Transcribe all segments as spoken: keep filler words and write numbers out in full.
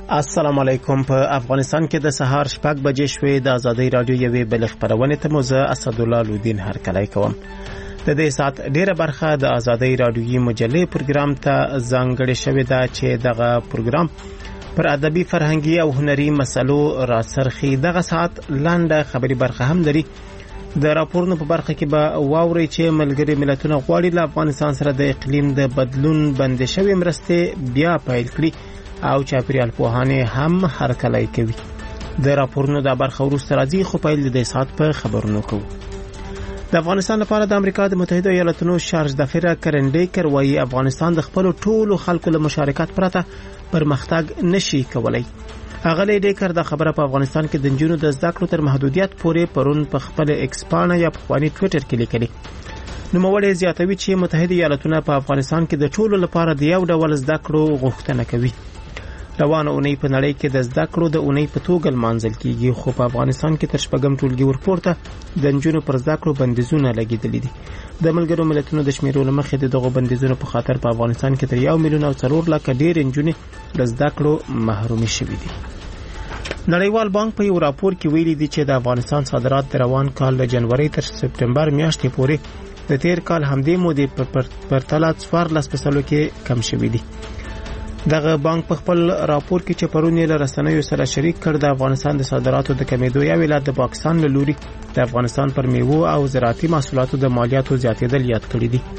السلام علیکم. په افغانستان کې د سهار شپږ بجې شوې. د ازادۍ رادیو یوې بل خبرونه ته مو زه اسدالله لودین هرکلی کوم. د دې سات ډیره برخه د ازادۍ رادیوي مجلې پروګرام ته ځانګړې شوې ده چې دغه پروګرام پر ادبي فرهنګي او هنري مسلو را سرخي. دغه سات لاندې خبري برخه هم لري. د راپورونو په برخه کې به واوري چې ملګري ملتونه غواړي له افغانستان سره د اقلیم د بدلون بندې شوی مرستې بیا پیل کړي او چاپیریال پوهانه هم هرکلی کوي. د راپورونو د برخه وروسته راځي، خو پیل د سات په خبرونو کوو. د افغانستان لپاره د امریکا د متحده ایالاتونو شارج دفره کرنډیکر وایي افغانستان د خپل ټولو خلکو له مشارکت پرته پرمختګ نشي کولای. اغلی ډیکر د خبره په افغانستان کې د جنونو د زده کړو تر محدودیت پورې پرون په خپل ایکس پاڼه یا په خواني ټوئیټر کې لیکلي. نو موړې زیاتوي چې متحده ایالاتونه په افغانستان کې د ټولو لپاره د یو ډول زده کړو غوښتنه کوي. روانه اونۍ په نړۍ کې د زده کړو د اونۍ په توګه لمانځل کیږي، خو په افغانستان کې تر شپږم ټولګي ورپورته د نجونو پر زده کړو بندیزونه لګیدلي دي. د ملګرو ملتونو د شمیرو لمخې د دغو بندیزونو په خاطر په افغانستان کې تر یو میلیون او څلور لکه ډېر نجونې د زده کړو محرومې شوې دي. نړیوال بانک په یو راپور کې ویلي دي چې د افغانستان صادرات د روان کال د جنوري تر سپټمبر میاشتې پورې د تیر کال همدې مودې په پرتله څوارلس فیصده کې کم شوي دي. دغه بانک په خپل راپور کې چې پرون یې له رسنیو سره شریک کړ، د افغانستان د صادراتو د کمیدو یو علت د پاکستان له لوري د افغانستان پر میوو او زراعتي محصولاتو د مالیاتو زیاتېدل یاد کړی دي.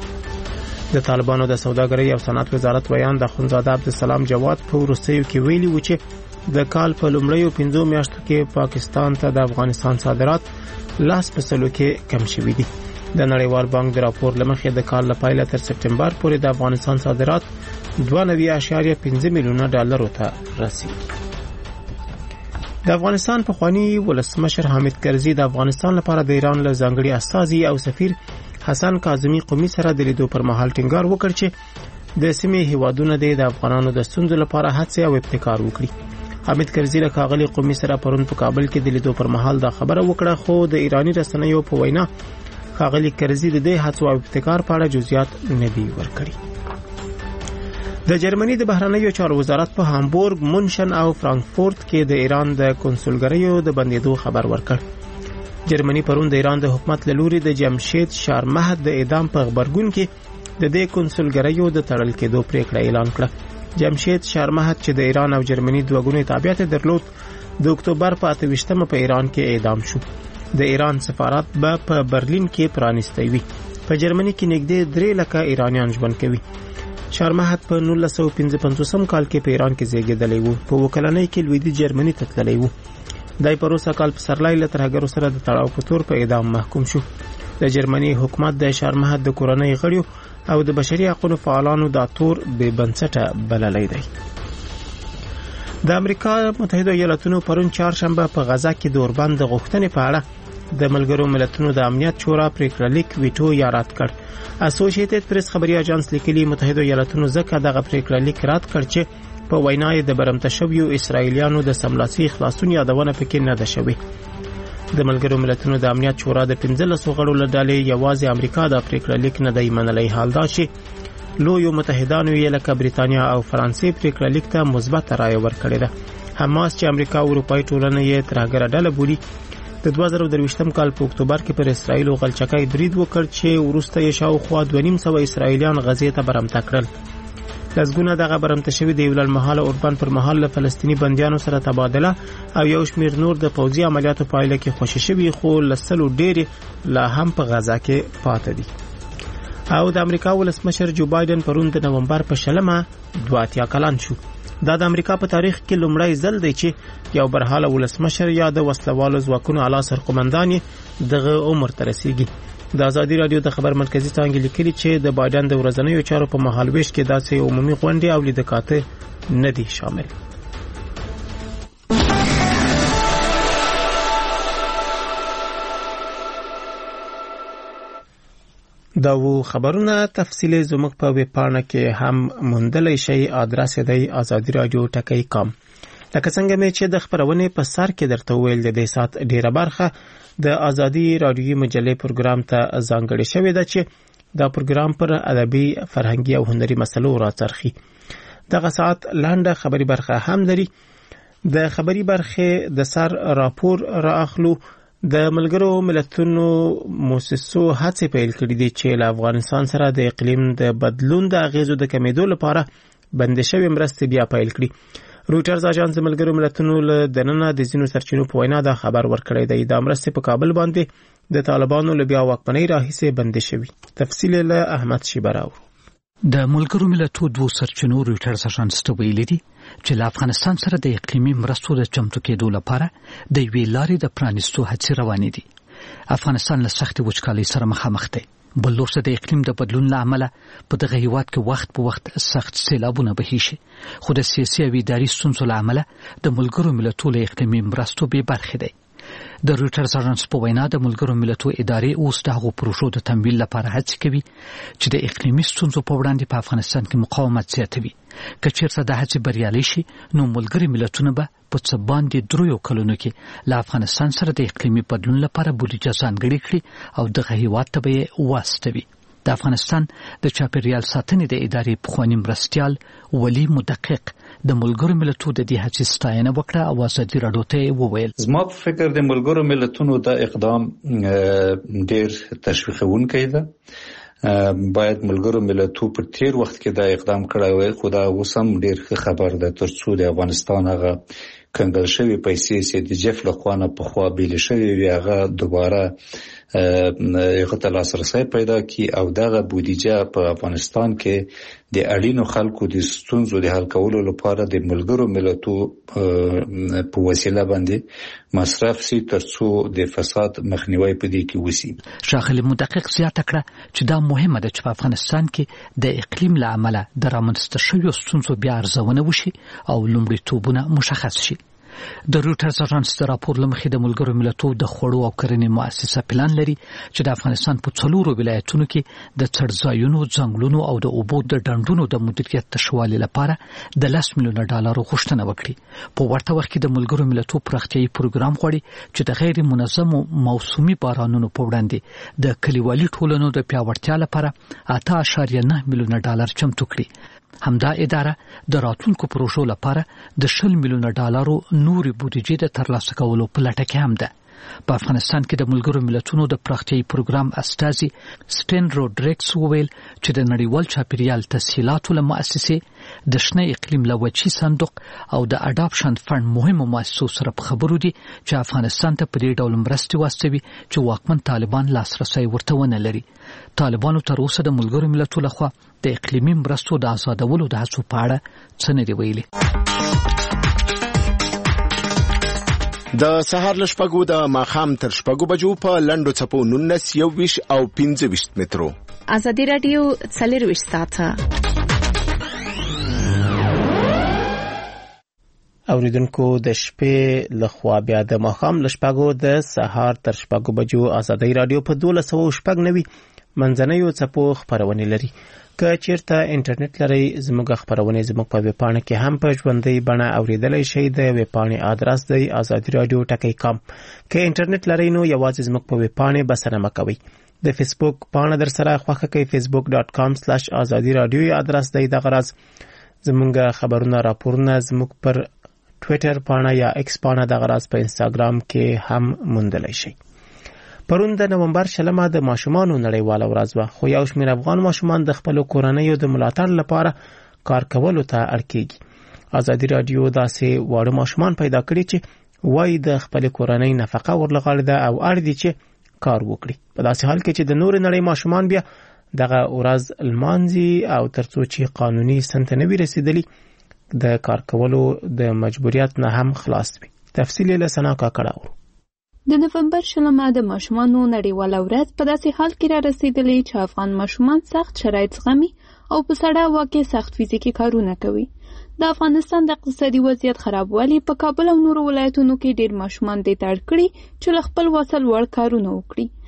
د طالبانو د سوداګرۍ او صنعت وزارت ویان د اخوندزاده عبدالسلام جواد په وروستیو کې ویلي و چې د کال په لومړیو پنځو میاشتو کې پاکستان ته د افغانستان صادرات لاس په سلو کې کم شوي دي. د نړیوال بانک د راپور لمخې د کال له پیله تر سپټمبر پورې د افغانستان صادرات دوه نوي اعشاریه پنځه میلیونه ډالرو ته رسیدي. د افغانستان پخوانی ولسمشر حامد کرزي د افغانستان لپاره د ایران له ځانګړي استازي او سفیر حسن کاظمي قومي سره د لیدو پر مهال ټینګار وکړ چې د سیمې هیوادونو د افغانانو د ستونزو لپاره هڅې او ابتکار وکړي. حامد کرزي له ښاغلي قومي سره پرون په کابل کې د لیدو پر مهال دا خبره وکړه، خو د ایرانی رسنیو په وینا ښاغلي کرزي د دې هڅو او ابتکار په اړه جزئیات نه دي ورکړي. د جرمني د بهرنیو چارو وزارت په هامبورګ، مونشن او فرانکفورت کې د ایران د کنسولګریو د بندیدو خبر ورکړ. جرمني پرون د ایران د حکومت له لوري د جمشید شارمحد د اعدام په خبرګون کې د دې کنسولګریو د تړل کېدو پریکړه اعلان کړه. جمشید شارمحد چې د ایران او جرمني دوه ګونی تابعیت درلود، د اکتوبر په اته ویشتمه په ایران کې اعدام شو. د ایران سفارت به په برلین کې پرانیستی وي. په جرمني کې نږدې درې لکه ایرانیان ژوند کوي. شارمحد په نولس سوه پنځه پنځوسم کال کې په ایران کې زیږیدلی و. په وکلنۍ کې لویدیځ جرمني ته تللی و. دای په روسا کال په سرلای له ترهګرو سره د تړاو په تور په اعدام محکوم شو. د جرمني حکومت د شارمحد د کورنۍ غړیو او د بشري حقوقو فعالانو دا تور بې بنسټه بللی دی. د امریکا متحده ایالاتونو پرون چهارشنبه په غزه کې د اوربند د غوښتنې په اړه د ملګرو ملتونو د امنیت شورا پریکړه لیک ویټو یا رد کړ. اسوسییټډ پریس خبري اژانس لیکلي متحده ایالاتونو ځکه دغه پریکړه لیک رد کړ چې په وینا یې د برمته شویو اسرایلیانو د سملاسي خلاصون یادونه پکې نه ده شوې. د ملګرو ملتونو د امنیت شورا د پنځلسو غړو له ډلې یوازې امریکا د پریکړه لیک نه دی منلی، حال دا چې لویو متحدانو یې لکه بریتانیا او فرانسې پریکړه لیک ته مثبته رایه ورکړې ده. حماس چې امریکا او اروپایي ټولنه یې ترهګره ډله بولي، د دوه زره درویشتم کال په اکتوبر کې پر اسرایل او غلچکۍ برید وکړ چې وروسته یې شاوخوا دوه نیم سوه اسرایلیان غزې ته برمته کړل. لسګونه دغه برمته شوي د یو لنډمهاله اوربند پر مهال له فلسطیني بندیانو سره تبادله او یو شمېر نور د پوځي عملیاتو پایله کې خوشي شوي، خو له سلو ډېرې لا هم په غزه کې پاته دي. او د امریکا ولسمشر جو بایدن پرون د نومبر په شلمه دوه اتیا کلن شو. دا د امریکا په تاریخ کې لومړی ځل دی چې یو برحاله ولسمشر یا د وسلوالو ځواکونو اعلی سرقومندان دغه عمر ته رسیږي. د ازادي رادیو د خبر مرکزی څانګې لیکلي چې د بایدن د ورځنیو چارو په مهالويش کې داسې عمومي غونډې او لیدکاته نه دي شامل. دا و خبرونه تفصیل زموږ په ویب پاڼه کې هم موندلی شي. ادرس دی ازادي رادیو ټکی کام. لکه څنګه مې چې د خبرونې په سر کې درته ویل، د دې سات ډیره برخه د ازادي رادیوي مجلې پروګرام ته ځانګړې شوې ده چې دا پروګرام پر ادبي، فرهنګي او هنري مسلو راڅرخي. دغه ساعت لاندې خبري برخه هم لري. د خبري برخه د سر راپور رااخلو. د ملګرو ملتونو موسسو هڅې پیل کړې دي چې له افغانستان سره د اقلیم د بدلون د اغیزو د کمیدو لپاره بندشوي مرستې بیا پیل کړي. رویټرز اژانس د ملګرو ملتونو له دننه د ځینو سرچینو په وینا دا خبر ورکړی دی. د مرستې په کابل باندې د طالبانو له بیا واکمنۍ راهیسې بندشوي. تفصیل له احمد شیبراو. د ملګرو ملتونو دوه سرچینو رویټرز اژانس ته ویلي دي چې له افغانستان سره د اقلیمي مرستو د چمتو کېدو لپاره د یوې لارې د پرانیستو هڅې روانې دي. افغانستان له سختې وچکالۍ سره مخامخ دی. بل لور څه د اقلیم د بدلون له امله په دغه هیواد کې وخت په وخت سخت سیلابونه بهي شي، خو د سیاسي او اداري ستونزو له امله د ملګرو ملتونو له اقلیمي مرستو بې برخې دی. د رویټرز اژانس په وینا د ملګرو ملتونو ادارې اوس د هغو پروژو د تمویل لپاره هڅې کوي چې د اقلیمي ستونزو په وړاندې په افغانستان کې مقاومت زیاتوي. که چیرته د هڅې بریالي شي نو ملګري ملتونه به په څه باندې دریو کلونو کې له افغانستان سره د اقلیمي بدلون لپاره بودیجه ځانګړې کړي او دغه هیواد ته به یې واستوي. د افغانستان د چاپیریال ساتنې د ادارې پخوانی مرستیال ولی مدقق د ملګرو ملتونو د دې هڅې ستاینه وکړه او ازادي راډیو ته وویل زما په فکر د ملګرو ملتونو د اقدام ډېر تشویقونکی ده. باید ملګرو ملتونو په تیر وخت کې دا اقدام کړی وای، خو دا اوس هم ډېر ښه خبر ده ترڅو د افغانستان هغه کنګل شوي پیسې چې د جف لخوا نه پخوا بیلې شوي وي هغه دوباره هغه ته لاسرسی پیدا کړي او دغه بودیجه په افغانستان کې د اړینو خلکو د ستونزو د حل کولو لپاره د ملګرو ملتونو په وسیله باندې مصرف شي ترڅو د فساد مخنیوي پدې کې وشي. ښاغلي مدقق زیاته کړه چې دا مهمه ده چې په افغانستان کې د اقلیم له امله د رامنځته شویو ستونزو بیا ارزونه وشي او لومړیتوبونه مشخص شي. د رویټرز اژانس د راپور لمخې د ملګرو ملتونو د خوړو او کرنې مؤسسه پلان لري چې د افغانستان په څلورو ولایتونو کې د څړځایونو، ځنګلونو او د اوبو د ډنډونو د مدیریت تشوالي لپاره د لس میلیونه ډالرو غوښتنه وکړي. په ورته وخت کې د ملګرو ملتونو پراختیایي پروګرام غواړي چې د غیر منظمو موسمي بارانونو په وړاندې د کلیوالي ټولنو د پیاوړتیا لپاره اته اعشاریه نه میلیونه ډالر چمتو کړي. همدا اداره د راتلونکو پروژو لپاره د شل میلیونه ډالرو نوري بودیجې د ترلاسه کولو په لټه کې هم ده. په افغانستان کې د ملګرو ملتونو د پراختیایي پروګرام استازي سټین روډریکس وویل چې د نړیوال چاپیریال تسهیلاتو له مؤسسې د شنه اقلیم له وچی صندوق او د اډاپشن فند مهمو مؤسسو سره په خبرو دي چې افغانستان ته په دې ډول مرستې واستوي چې واکمن طالبان لاسرسی ورته ونه لري. طالبانو تر اوسه د ملګرو ملتونو لخوا د اقلیمي مرستو د آزادولو د هڅو په اړه څه نه دي ویلي. د سهار له شپږو د ماښام تر شپږو بجو په لنډو څپو نولس یوویشت او پنځه ویشت مترو ازادي راډیو څلرویشت ساعته. اوریدونکو د شپې لخوا بیا د ماښام له شپږو د سهار تر شپږو بجو ازادي راډیو په دولس سوه شپږ نوي منځنیو څپو خپرونې لري. که چیرته انټرنیټ لري زموږ خبرونه زموږ په ویب پاڼه کې هم په ژوندۍ بڼه اوریدلای شئ. د ویب پاڼې آدرس دی آزادي رادیو ټکی کام. که انټرنیټ لري نو یوازې زموږ په ویب پاڼې بسنه مکوئ. د فیسبوک پاڼه در سره خوښه کوي facebook dot com slash azadi radio آدرس دی. دغه راز زموږ خبرونه راپورونه زموږ پر ټویټر پاڼه یا ایکس پاڼه دغه راز په انستګرام کې هم موندلای شئ. پرون د نومبر شلمه د ماشومانو نړیواله ورځ وه، خو یو شمېر افغان ماشومان د خپلو کورنیو د ملاتړ لپاره کار کولو ته اړ کېږي. ازادي راډیو داسې واړه ماشومان پیدا کړي چې وایي د خپلې کورنۍ نفقه ورلغړې ده او اړ دي چې کار وکړي. په داسې حال کې چې د نورې نړۍ ماشومان بیا دغه ورځ لمانځي او ترڅو چې قانوني سن ته نه وي رسېدلي د کار کولو د مجبوریت نه هم خلاص وي. تفصیل یې له سنا کاکړه اورو. د نومبر شلمه د ماشومانو نړیواله ورځ په داسې حال کې را رسېدلې چې افغان ماشومان سخت شرایط زغمي او په سړه هوا کې سخت فزیکي کارونه کوي. د افغانستان د اقتصادي وضعیت خرابوالی په کابل او نورو ولایتونو کې ډېر ماشومان دې ته اړ کړي چې له خپل وسل وړ کارونه وکړي.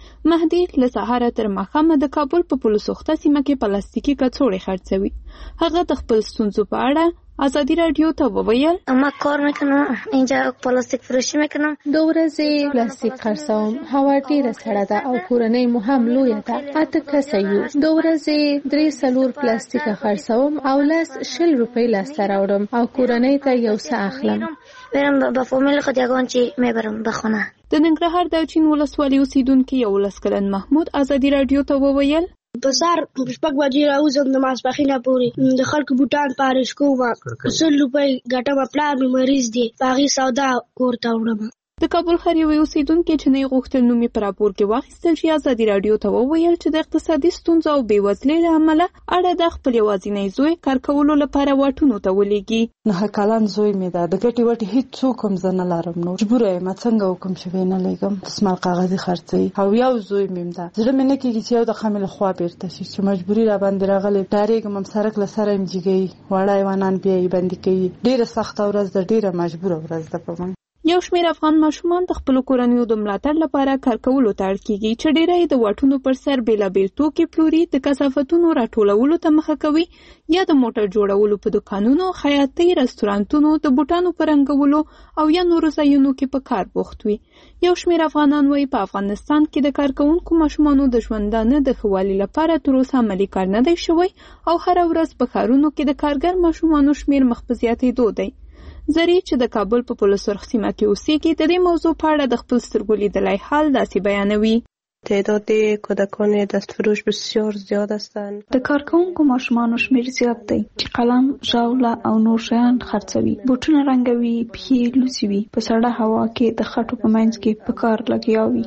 مهدي له سهاره تر ماښامه د کابل په پل سوخته سیمه کې پلاستیکي کڅوړې خرڅوي. هغه د خپل ستونزو په اړه آزادی رادیو ته وویل: ما کار میکنم اینجا پلاستیک فروشی میکنم. دو ورځې پلاستیک خرڅوم. هوا ډیره سړه ده او کورنۍ مو هم لویه ده. اته کسه یو. دو ورځې درې څلور پلاستیک خرڅوم او لس شل روپۍ لاسته راوړم او کورنۍ ته یو څه اخلم. برم با فامیل خود یگان چی میبرم به خونه. د ننګرهار د چین ولسوالۍ اوسیدونکي یولس کلن محمود آزادی رادیو ته وویل: په سهار شپږ بجې راوځم د ماسپښینه پورې د خلکو بوټان پارش کوم. سل روپۍ ګټم. پلار مې مریض دی، په هغې سودا کور ته وړم. د کابل ښار یو اوسیدونکي چې نه غوښتل نوم یې په راپور کې واخیستل شي آزادي رادیو ته وویل چې د اقتصادي ستونزو او بېوزلۍ له امله اړه د خپل یوازینی زوی کار کولو لپاره واټونو ته ولېږي. نه کلن زوی مې ده، د ګټې وټې هېڅ څوک هم زه نه لرم، نو مجبوره یم څنګه وکړم چې ویې نه لېږم. دستمال کاغذي خرڅوي او یو زوی مې هم ده. زړه مې نه کېږي چې یو دقه مې له خوا بېرته شي چې مجبوري را باندې راغلې. ډارېږم هم سړک له سره یې جګوي، واړه حیوانان بیا یې بندي کوي. ډېره سخته ورځ ده، ډېره مجبوره ورځ ده په موږ. یو شمېر افغان ماشومان د خپلو کورنیو د ملاتړ لپاره کار کولو ته اړ کېږي چې ډېری د واټونو پر سر بېلابېل توکي پلوري، د کثافتونو راټولولو ته مخه کوي یا د موټر جوړولو په دوکانونو، خیاطۍ، رستورانتونو، د بوټانو په رنګولو او یا نورو ځایونو کې په کار بوخت وي. یو شمېر افغانان وایي په افغانستان کې د کارکوونکو ماشومانو د ژوندانه د ښه والي لپاره تر اوسه عملي کار نه دی شوی او هره ورځ په ښارونو کې د کارګر ماشومانو شمېر مخ په زیاتېدو دی. زری چې د کابل په پل سرخ سیمه کې اوسېږي د دې موضوع په اړه د خپل سترګو لیدلی حال داسې بیانوي: تعداد کودکان دستفروش بسیار زیاد هستند. د کارکوونکو ماشومانو شمیر زیات دی چې قلم، ژاوله او نور شیان خرڅوي، بوټونه رنګوي، پښې لوڅوي، په سړه هوا کې د خټو په منځ کې په کار لګیا وي.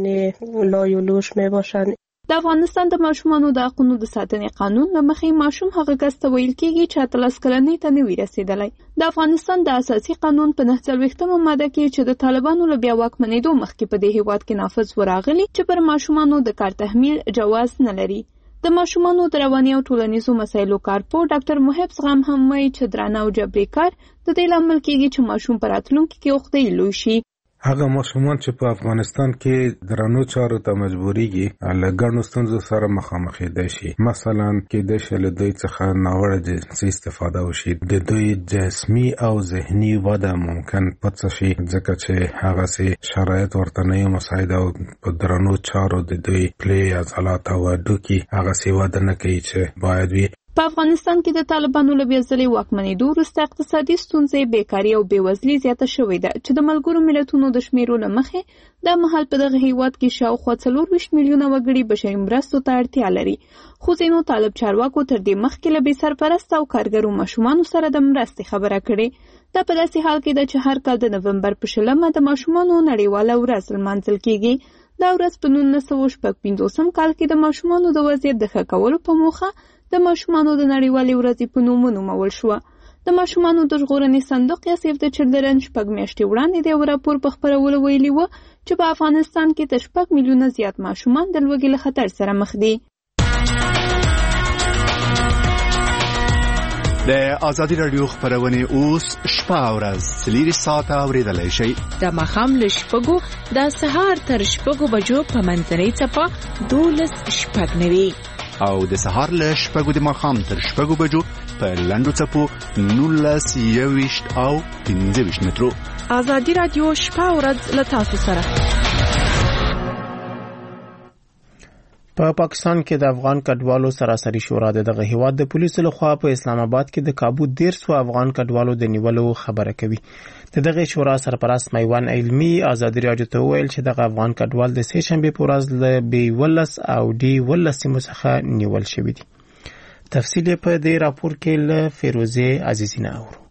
بین لای و لوش می باشند. د افغانستان د ماشومانو د حقونو د ساتنې قانون له مخې ماشوم هغه کس ته ویل کېږي چې اتلس کلنۍ ته نه وي رسېدلی. د افغانستان د اساسي قانون په نهه څلوېښتمه ماده کې چې د طالبانو له بیا واکمنېدو مخکې په دې هېواد کې نافذ وراغلي چې پر ماشومانو د کار تحمیل جواز نه لري. د ماشومانو د رواني او ټولنیزو مسایلو کارپو ډاکټر محب زغم هم وایي چې درانه او جبري کار د دې لامل کېږي چې ماشوم په راتلونکي کې عقدې لوی شي. هغه ماشومان چې په افغانستان کې درنو چارو ته مجبورېږي له ګڼو ستونزو سره مخامخېدای شي. مثلا کېدای شي له دوی څخه ناوړه جنسي استفاده وشي، د دوی جسمي او ذهني وده ممکن پڅ شي ځکه چې هغسې شرایط ورته نه وي مساعد او په درنو چارو د دوی پلې عضلات او هډوکي هغسې وده نه کوي چې باید وي. په افغانستان کې د طالبانو له بیا ځلې واکمنېدو وروسته اقتصادي ستونزې، بیکاري او بېوزلي زیاته شوې ده چې د ملګرو ملتونو د شمیرو له مخې دا مهال په دغه هیواد کې شاوخوا څلور ویشت میلیونه وګړي بشري مرستو ته اړتیا لري. خو ځینو طالب چارواکو تر دې مخکې له بې سرپرسته او کارګرو ماشومانو سره د مرستې خبره کړې. دا په داسې حال کې ده چې هر کال د نومبر په شلمه د ماشومانو نړیواله ورځ لمانځل کېږي. دا ورځ په نولس سوه شپږ پنځوسم کال کې د ماشومانو د وضعیت د ښه کولو په موخه د ماشومانو د نړیوالې ورځې په نوم ونومول شوه. د ماشومانو د ژغورنې صندوق یا سیف د چلډرن شپږ میاشتې وړاندې د یو راپور په خپرولو ویلي وه چې په افغانستان کې د شپږ میلیونه زیات ماشومان د لوږې له خطر سره مخ دي. د آزادی رادیو خبرونه اوس شپه او ورځ څلور ساعته اوریدلای شئ. د ماښام له شپږو د سهار تر شپږو بجو په منځنۍ څپه دولس شپږ نوي او د سهار له شپږو د ماښام تر شپږو بجو په لنډو څپو نولس یوویشت او پنځه ویشت مترو. آزادی رادیو شپه او ورځ له تاسو سره. په پاکستان کې د افغان کډوالو سراسري شورا دغه هیواد د پولیسو لخوا په اسلام آباد کې د کابو دیرسو افغان کډوالو د نیولو خبره کوي. د دغه شورا سرپرست میوان علمي آزادي رادیو ته وویل چې دغه افغان کډوال د سې شنبې په ورځ له بي ولس او ډي ولس سیمو څخه نیول شوي دي. تفصیل په دې راپور کې له فیروزه عزیزی نه اورو.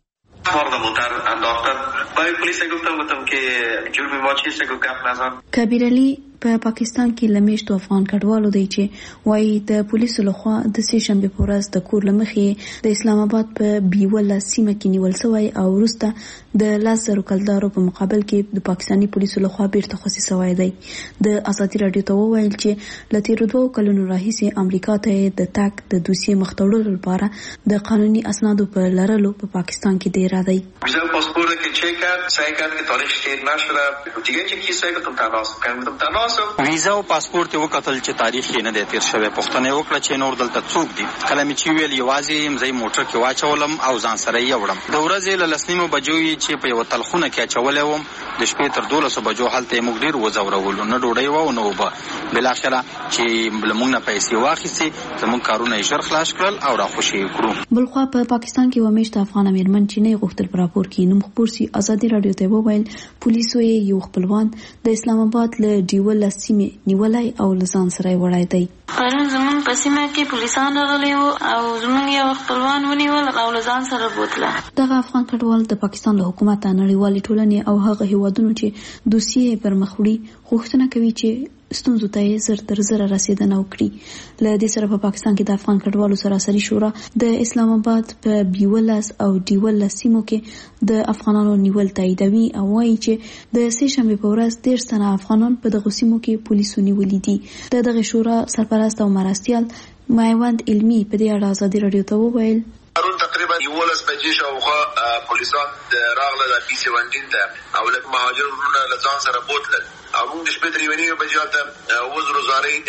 کبیر علي په پاکستان کې لمیشتو افغان کډوالو دی چې وایي د پولیسو لخوا د سې شنبې په ورځ د کور له مخې د اسلام آباد په بیوله سیمه کې نیول شوی او وروسته د لاس زرو کلدارو په مقابل کې د پاکستاني پولیسو لخوا بیرته خوسي شوی دی. د آزادي رادیو ته وویل چې له تېرو دوو کلونو راهیسې امریکا ته د تګ د دوسیې مخ ته وړلو لپاره د قانوني اسنادو په لرلو په پاکستان کې دی راځي. ویزا پاسپورت که چک کرد سعی کرد که تاریخش تیر نشده دیگه چه کیسه گفتم تماس کنم گفتم تماس ویزا او پاسپورت یې وکتل چې تاریخ یې نه دی تیر شوی. پوښتنه یې وکړه چې نور دلته څوک دي. کله مې چې ویل یوازې یم، زه یې موټر کې واچولم او ځان سره یې وړم. د ورځې له لس نیمو بجو یې چې په یوه تلخونه کې اچولی وم، د شپې تر دولسو بجو هلته یې موږ ډېر وځورولو. نه ډوډۍ وه او نه اوبه. بالاخره چې له موږ نه پیسې واخیستې، زموږ کارونه یې ژر خلاص کړل او راخوشي یې کړو. بلخوا په پاکستان کې یوه میاشت افغان میرمن چې نه یې غوښتل په راپور کې نوم خپور سي، ازادي راډیو ته وویل پولیسو یې یو خپلوان د اسلام آباد له ډیول سیمې نیولی او له ځان سره یې وړی دی. پرون زمونږ په سیمه کې پولیسان راغلي وو او زمونږ یو خپلوان ونیول او له ځان سره بوتله. دغه افغان کډوال د پاکستان له حکومت، نړیوالې ټولنې او هغه هیوادونو چې دوسیې پر مخ وړي غوښتنه کوي چې ستونزو ته یې زر تر زره رسیدنه وکړي. له دې سره په پاکستان کې د افغان کډوالو سراسري شورا د اسلام آباد په بیولس او ډیولس سیمو کې د افغانانو نیول تاییدوي او وایي چې د سې شنبې په ورځ دېرش تنه افغانان په دغو سیمو کې پولیسو نیولي دي. د دغه شورا سرپرست او مرستیال مایوند علمي په دې اړه ازادي راډیو ته وویل پرون تقریبا یولس بجې شاوخوا پولیسان راغله د پی سیونټین ته او لکه مهاجر ورونه له ځان سره بوتلل او موږ د شپې درې ونیو بجې ته وزیر وزاري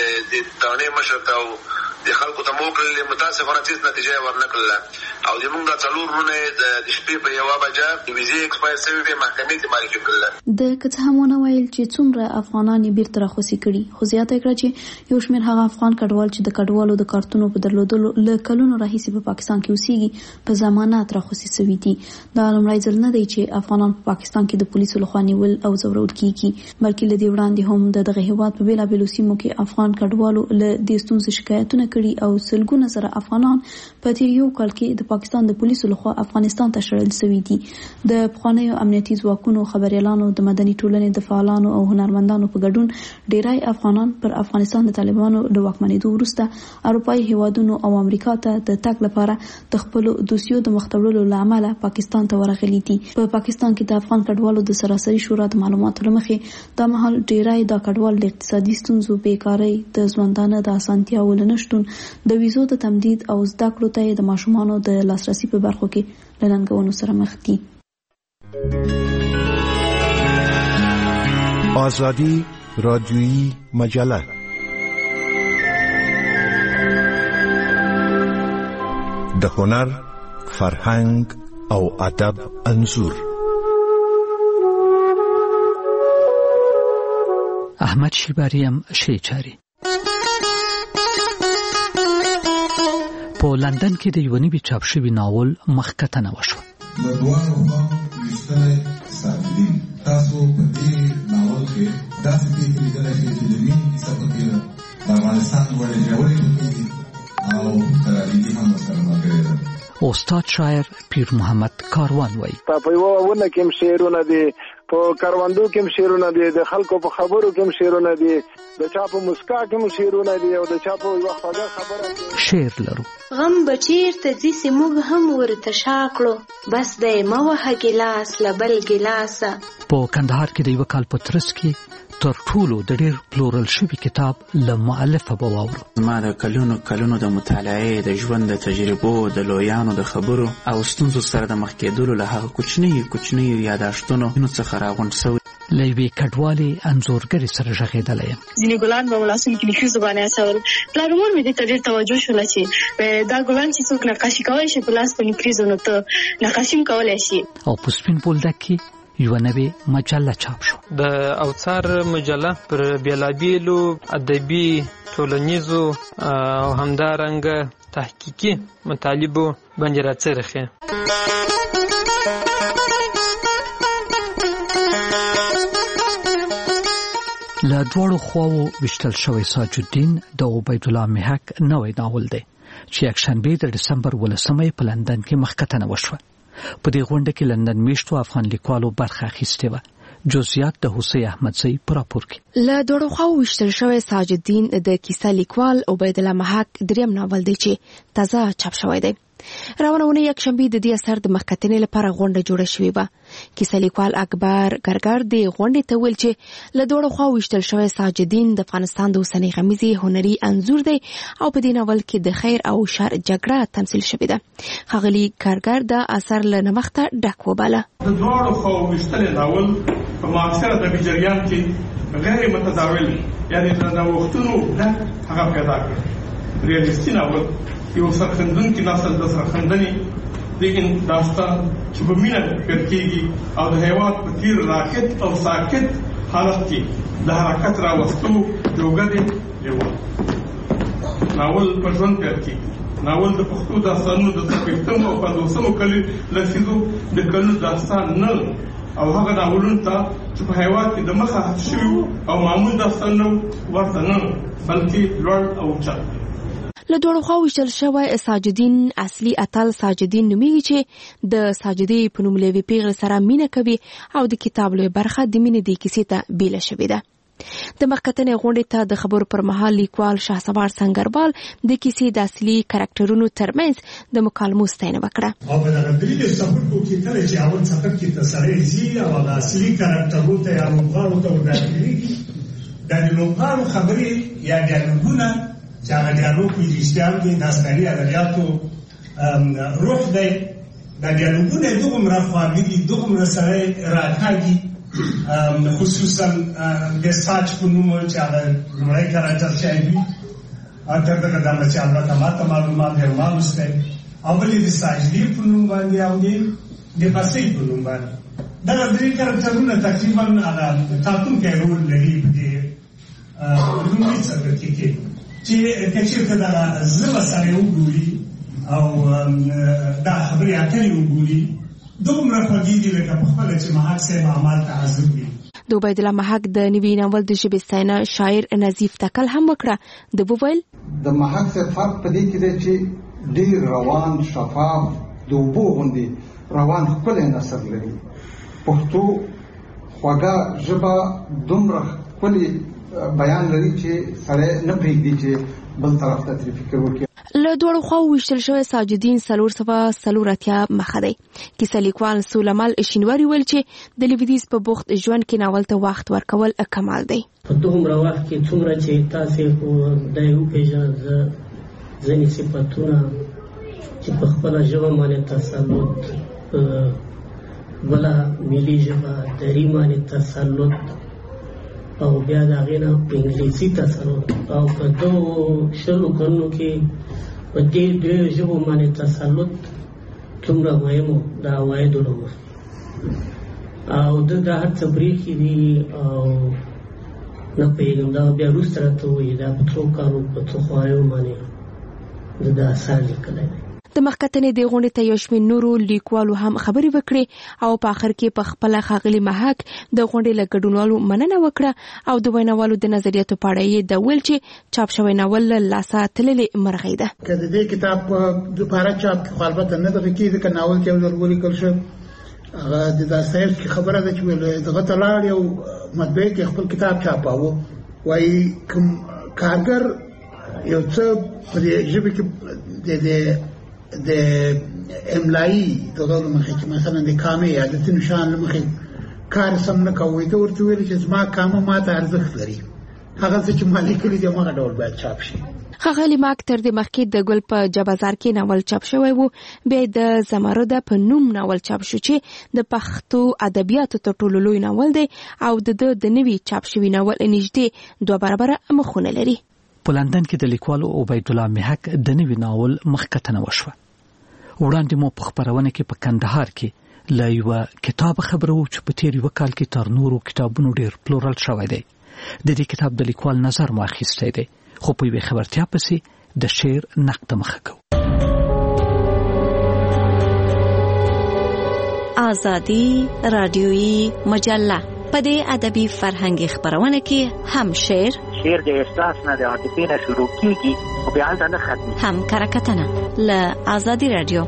د تانې مشر ته او د خلکو ته موکړل، متاسفانه هیڅ نتیجه ورنکړله او د موږ د څلور ورونه د شپې په یوه بجه د ویزې اکسپایر شوې وې محکمې ته معرفي کړله. د که څه هم ونه ویل چې څومره افغانان یې بیرته راخوسي کړي، خو زیاته یې کړه چې یو شمېر هغه افغان کډوال چې د کډوالو د کارتونو په درلودلو له کلونو راهیسې په پاکستان کې اوسېږي په ضمانت راخوسي سوي دي. دا لومړی ځل نه دی چې افغانان په پاکستان کې د پولیسو لخوا نیول او ځورول کېږي، بلکې له دې وړاندې هم د دغه هېواد په بېلابېلو سیمو کې افغان کډوالو له دې ستونزې شکایتونه کړي او سلګونه زره افغانان په تیر یو کال کې د پاکستان د پولیسو لخوا افغانستان ته شړل سوي دي. د پخوانیو امنیتي ځواکونو، خبریالانو، د مدني ټولنې د فعالانو او هنرمندانو په ګډون ډیری افغانان پر افغانستان د طالبانو د واکمنېدو وروسته اروپایي هیوادونو او امریکا ته د تګ لپاره د خپلو دوسیو د مخ تړلو له امله پاکستان ته ورغلي دي. په پاکستان کې د افغان کډوالو د سراسري شورا د معلوماتو له مخې دا مهال ډیری دا کډوال د اقتصادي ستونزو، بیکارۍ، د ژوندانه د اسانتیاوو له نشتون، د ویزو د تمدید او زده کړو ته د ماشومانو د لاسرسي په برخو کې له ننګونو سره مخ دي. آزادی رادیویی مجله د هنر، فرهنګ او ادب انځور. احمد شیباری هم شیچاری په لندن کې د یو نوي چاپ شوي ناول مخکتنه وشوه. د دوانو هم ویشتلی ساجدین تاسو په دې ناول کې داسې پېښې لیدلی شئ چې د مینې کیسه پکې ده، د افغانستان ژورې ژورې پکې دي او تراژیدي هم ورسره ملګرې ده. استاد شاعر پیر محمد کاروان وایي په یوه ونه کې هم شعرونه دي، په کروندو کې هم شعرونه دي، د خلکو په خبرو کې هم شعرونه دي، د چا په مسکا کې هم شعرونه دي او د چا په یوه خوږه خبره کې شعر لرو. غم بچیرته ځي چې موږ هم ورته شا کړو، بس دی مه وهه ګیلاس له بل ګیلاسه. په کندهار کې د یوه کال په ترڅ کې تر ټولو د ډېر پلورل شوي کتاب له مؤلفه به واورو. زما د کلونو کلونو د مطالعې، د ژوند د تجربو، د لویانو د خبرو او ستونزو سره د مخ کېدلو له هغه کوچنیو کوچنیو یاداشتونو څخه راغونډ شوي. له یوې کډوالې انځورګرې سره غږېدلی یم. ځینې ګلان به مو لاسونو کې د ښځو باندې اچول. پلار مور مې دې ته ډېر توجه شوله چې دا ګلان چې څوک نقاشي کولی شي په لاس په نیکریزو، نو ته نقاشي هم کولی شي. او په سپین بولدک کې یوه نوې مجله چاپ شو. د اوڅار مجله پر بیلابیلو ادبي، ټولنیزو او همدارنګه تحقیقي مطالبو باندې راڅرخي. له دواړو خواوو ویشتل شوی ساج الدین د عبید الله محق نوی ناول دی چې یکشنبې د ډسمبر ولسمه په لندن کې مخکتنه وشوه. په دې غونډه کې لندن میشتو افغان لیکوالو برخه اخیستې وه. جزئیات د حسین احمدزی په راپور کې. له دواړو خواوو ویشتل شوی ساج الدین د کیسه لیکوال عبید الله محق دریم ناول دی چې تازه چاپ شوی دی. روانه اونۍ یکشنبې د دې اثر د مخکتنې لپاره غونډه جوړه شوې وه. کیسه لیکوال اکبر ګرګر د غونډې ته ویل چې له دواړو خواوو ویشتل شوی ساج الدین د افغانستان د اوسنۍ غمیزې هنري انځور دی او په دې ناول کې د خیر او شر جګړه تمثیل شوې ده. ښاغلي ګرګر د اثر له نوښته ډک وباله. د دواړو خواوو ویشتل ناول په معاصر ادبي جریان کې غیر متداول یعنی د وختونو ډک هغه پیدا کړ. ریالیستي ناول یو سرخندونکي نسل د سرخندنې د داستان چې په مینه پیل کېږي او د هېواد په تیر راکټ او ساکت حالت کې د حرکت راوستو جوګه دی لیوال. ناول په ژوند پیل کېږي. ناول د پښتو داستانونو د څلوېښتمو او پنځوسمو کلي لسیزو د کلونو داستان نه او هغه ناولونو ته چې په هېواد کې د مخه حذف شوي او معمول داستان نه ورته نه بلکې لوړ او اوچت. له دواړو خواو ویشتل شوی ساجدین اصلي اتل ساجدین نومیږي چې د ساجدې په نوم له یوې پیغلې سره مینه کوي او د کتاب لویه برخه د مینې دې کیسې ته بیله شوې ده. د مخکتنې غونډې ته د خبرو پر مهال لیکوال شهسوار سنگربال د کیسې د اصلي کرکټرونو ترمنځ د مکالمو ستاینه وکړه. او په دغه دلیل څپرکو کې کله چې اول څپرک کې تسری زی او د اصلي کرکټرونو ته یا لوبغاړو ته ورغلي د لوبغاړو خبرې یا ډیالوګونه چې هغه ډیالوګ په اشتیاق کې د عسکري ادبیاتو روح دی. د ډیالوګونه دومره خواږه دي دومره سره راکاږي خصوصا د ساج په نوم چې هغه لومړی کرکټر شوی وي تر دغه دمه چې البته ماته معلومات یې مالوسته او بلې د ساجدي په نوم باندې او د بسۍ په نوم باندې دغه درې کرکټرونه تقریبا هغه ټاکونکی رول لري په دې لومړي څپرکي کې چې کچېرته دغه ژبه سره وګوري او دا خبرې اترې وګوري دومره خوږې دي لکه په خپله چې محق صاحب اعمال ته حاضر وي. د عبیدالله محق د نوي ناول د ژبې ستاینه شاعر نظیف تکل هم وکړه. د وویل د محق صاحب فرق په دې کې دی چې ډېر روان شفاف د اوبو غوندې روان ښکلی نثر لري. پښتو خوږه ژبه دومره ښکلي بیان لري چې سړی نه پرېږدي چې بل طرف ته ترې فکر وکړي. له دواړو خواو ویشتل شوی ساجدین څلور سوه څلور اتیا مخه دی. کیسه لیکوال سولمال شینواري ویل چې د لویدیځ په بوخت ژوند کې ناول ته وخت ورکول کمال دی. په دومره وخت کې څومره چې تاسې دا یې وپېژنئ ځینې صفتونه چې په خپله ژبه باندې تسلط، بله ملي ژبه دري باندې تسلط او بیا د هغې نه په انګلیسي تسلط او په دغو شلو کلونو کې په دې دویو ژبو باندې تسلط څومره مهم و د عوایدو له مخې او ده دا هر څه برېښي دي او نه پوهېږم دا بیا وروسته راته ووایي دا په څو کالو په څو خواریو باندې ده دا اثر لیکلی دی. د مخکتنې د غونډې ته یو شمېر نورو لیکوالو هم خبرې وکړې او په آخر کې په خپله ښاغلي محق د غونډې له ګډونوالو مننه وکړه او د ویناوالو د نظریاتو په اړه یې دا ویل چې چاپ شوی ناول له لاسه تللې مرغۍ ده. که د دې کتاب په دوباره چاپ کې خو البته نه دغه کېږي ځکه ناول چې یو ځل ولیکل شو هغه د دا صاحب کې خبره ده چې دغه ته لاړ یو مطبعې کې خپل کتاب چاپاوه وایي کوم کارګر یو څه په دې ژبې کې د د املایي دغه مخې چې مثلا د کامې یا د تنشان مخې کار سم نه کوي ته ورته ویل چې زما کامه ماته ارزښت لري هغه څه چې ما لیکلي دي هماغه ډول باید چاپ شي. ښاغلي محق تر دې مخکې د ګل په جبازار کې ناول چاپ شوی و. بیا د زمرده په نوم ناول چاپ شو چې د پښتو ادبیاتو تر ټولو لوی ناول دی او د ده د نوي چاپ شوي ناول نږدې دوه برابره مخونه لري. په لندن کې د لیکوال عبیدالله محق د نوي ناول مخکتنه وشوه. وړاندې مو په خبرونه کې په کندهار کې له یوه کتاب خبرو چې په تیر یو کال کې تر نورو کتابونو ډیر پلورل شوی دی. د دې کتاب د لیکوال نظر مو اخیستی دی خو په یوې خبرتیا پسې د شعر نقد مخه کوو. آزادي رادیویي مجله په دې ادبي فرهنګي خبرونه کې هم شعر شعر د احساس نه د عاطفې نه شروع کیږي او بیا هلته نه ختمي هم کرکټنه له آزادي رادیو.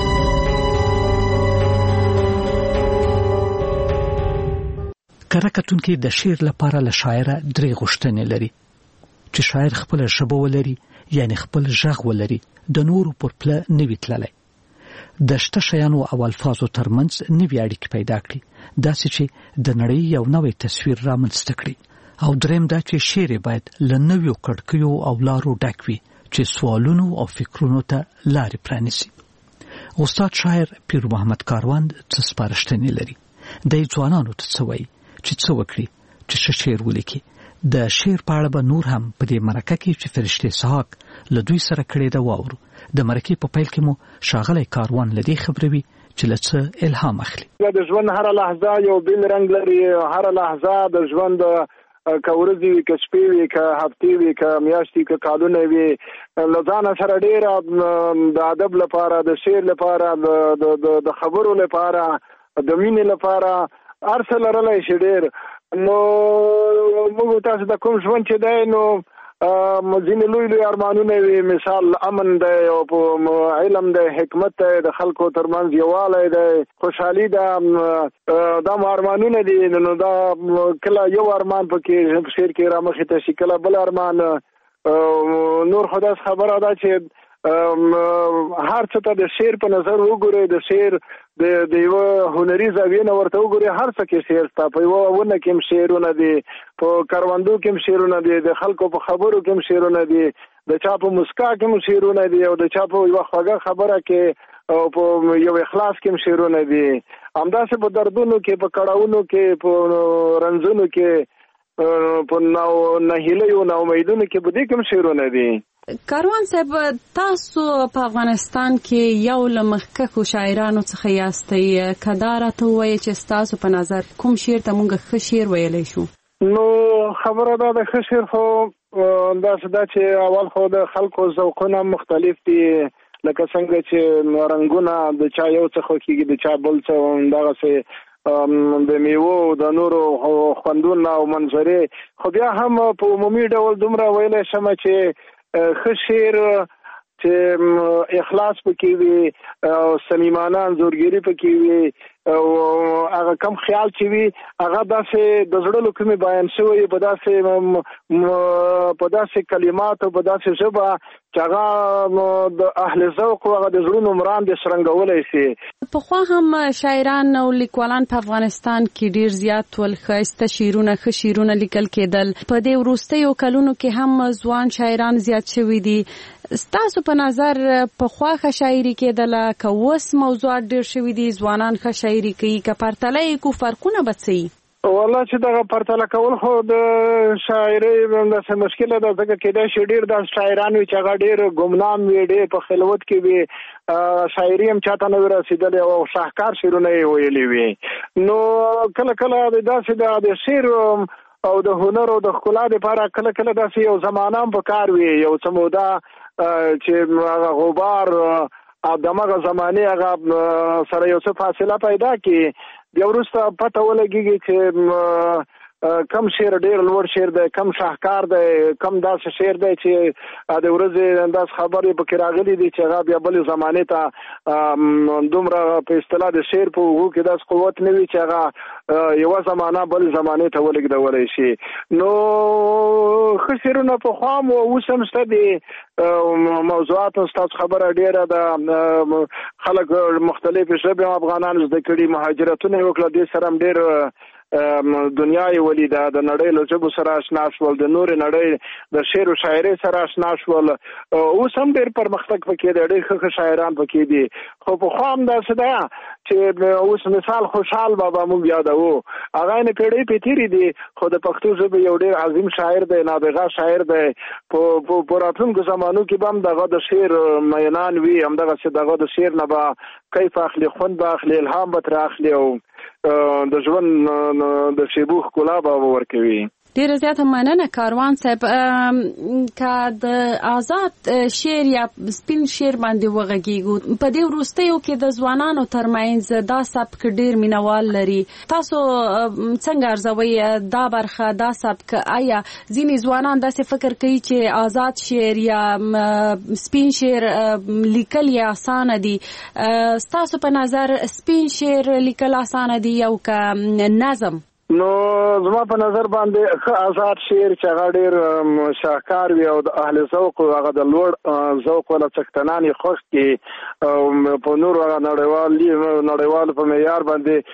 کرکټونکي د شعر لپاره له شاعره درې غوښتنې لري چې شاعر خپل ژبه ولري یعنی خپل ژغ ولري د نورو پر پله نه وي تللی د شته شیانو او الفاظو ترمنځ نوي اړیکې پیدا کړي داسې چې د نړۍ یو نوی تصویر رامنځته کړي او دریم دا چې شعر باید له نویو کړکیو او لارو ډک وي چې سوالونو او فکرونو ته لارې پرانیسي. استاد شاعر پیر محمد کاروان څه سپارښتنې لري د ځوانانو ته څه وایي چې څه وکړي چې ښه شعر ولیکي. د شعر په اړه به نور هم په دې مرکه کې چې فرشته اسحاق له دوی سره کړې ده واورو. د مرکې په پیل کې مو ښاغلی کاروان له دې خبروي چې له څه الهام اخلي. د ژوند هر لحظه یو بل رنګ لري، هر لحظه د ژوند که ورځې وي، که شپې وي، که هفتې وي، که میاشتې، که کالونه وي، له ځانه سره ډېره د ادب لپاره، د شعر لپاره، د خبرو لپاره، د مینې لپاره هر څه لرلی شي ډېر. نو موږ تاسو د کوم ژوند چې دی نو ځینې لوی لوی ارمانونه وي، مثال امن دی او علم دی، حکمت دی، د خلکو ترمنځ یووالی دی، خوشحالي ده، دا مو ارمانونه دي. نو دا کله یو ارمان پکې په شعر کې رامخې ته شي، کله بل ارمان. نور خو داسې خبره ده چې هر څه ته د شعر په نظر وګورئ، د شعر د یوه هنري زاویې نه ورته وګورئ، هر څه کې شعر شته. په یوه ونه کې هم شعرونه دي، په کروندو کې هم شعرونه دي، د خلکو په خبرو کې هم شعرونه دي، د چا په مسکا کې هم شعرونه دي، او د چا په یوه خوږه خبره کې او په یو اخلاص کې هم شعرونه دي. همداسې په دردونو کې، په کړاوونو کې، په رنځونو کې، په نهیلیو ناامیدونو کې، په دې کې هم شعرونه دي. کاروان صاحب، تاسو په افغانستان کې یو له مخکښو شاعرانو څخه یاستئ. که دا راته ووایئ چې ستاسو په نظر کوم شعر ته موږ ښه شعر ویلی شو؟ نو خبره دا د ښه شعر خو داسې ده چې اول خو د خلکو ذوقونه مختلف دي، لکه څنګه چې رنګونه د چا یو څه خوښېږي، د چا بل څه، دغسې د میوو د نورو خوندونه او منظرې. خو بیا هم په عمومي ډول دومره ویلی شمه چې ښه شعر چې اخلاص پکې وي او صمیمانه انځورګري پکې وي او هغه کم خیال چې وي هغه داسې د زړه له کومې بیان شوی په داسې په داسې کلماتو، په داسې ژبه چې هغه د اهل ذوق او هغه د زړونو مراندې څرنګولی شي. پخوا هم شاعران او لیکوالان په افغانستان کې ډیر زیات ول ښایسته شعرونه، ښه شعرونه لیکل کېدل. په دې وروستیو کلونو کې هم ځوان شاعران زیات شوي دي. ستاسو په نظر پخوا ښه شاعري کېدله، که اوس موضوعات ډېر شوي دي ځوانان ښه شاعري کوي، که پرتله یې کو فرقونه به څه وي؟ والله چې دغه پرتله کول خو د شاعرۍ داسې مشکله ده، ځکه کېدای شي ډېر داسې شاعران وي چې هغه ډېر ګمنام وي، ډېر په خلوت کې وي، شاعري هم چاته نه وي رسېدلې او شاهکار شعرونه یې ویلي وي. نو کله کله داسې د شعر او د هنر او د ښکلا دپاره کله کله داسې یو زمانه هم په کار وي، یو څه موده چې هغه غبار دمغه زمانې هغه سره یو څه فاصله پیدا کړي، بیا وروسته پته ولګېږي چې کم شعر ډېر لوړ شعر دی، کم شاهکار دی، کم داسې شعر دی چې د ورځې داسې خبرې پکې راغلي دي چې هغه بیا بلې زمانې ته دومره په اصطلاح د شعر په اوږو کې داسې قوت نه وي چې هغه یوه زمانه بلې زمانې ته ولېږدولی شي. نو ښه شعرونه پخوا هم اوس هم شته دي، موضوعات ستاسو خبره ډېره ده، خلک مختلفې ژبې هم افغانان زده کړي، مهاجرتونه یې وکړه، دې سره هم ډېر دنیا یې ولیده، د نړۍ له ژبو سره اشنا شول، د نورې نړۍ د شعر و شاعرۍ سره اشنا شول. اوس هم ډېر پرمختګ پکې دی، ډېر ښه ښه شاعران پکې دي. خو پخوا هم داسې ده چې اوس مثال خوشحال بابا موږ یادوو، هغه یې پیړۍ پې تېرې دي، خو د پښتو ژبې یو ډېر عظیم شاعر دی، نابغه شاعر دی. په راتلونکو زمانو کې به هم دغه د شعر مینان وي، همدغسې دغه د شعر نه به کیف اخلي، خوند به اخلي، الهام به ترې اخلي او د ژوند د شیبو ښکلا به ورکوي. ډیره زیاته مننه کاروان صاحب. که د آزاد شعر یا سپین شعر باندې وغږیږو، په دې وروستیو کې د ځوانانو ترمنځ دا سبک ډیر مینوال لري. تاسو څنګه ارزوئ دا برخه، دا سبک؟ آیا ځینې ځوانان داسې فکر کوي چې آزاد شعر یا سپین شعر لیکل یې اسانه دي؟ ستاسو په نظر سپین شعر لیکل اسانه دي او که نظم؟ نو زما په نظر باندې ښه آزاد شعر چې هغه ډېر شاهکار وي او د اهل ذوق او هغه د لوړ ذوق والا څښتنان یې خوښ کړي او په نورو هغه نړیوال نړیوالو په معیار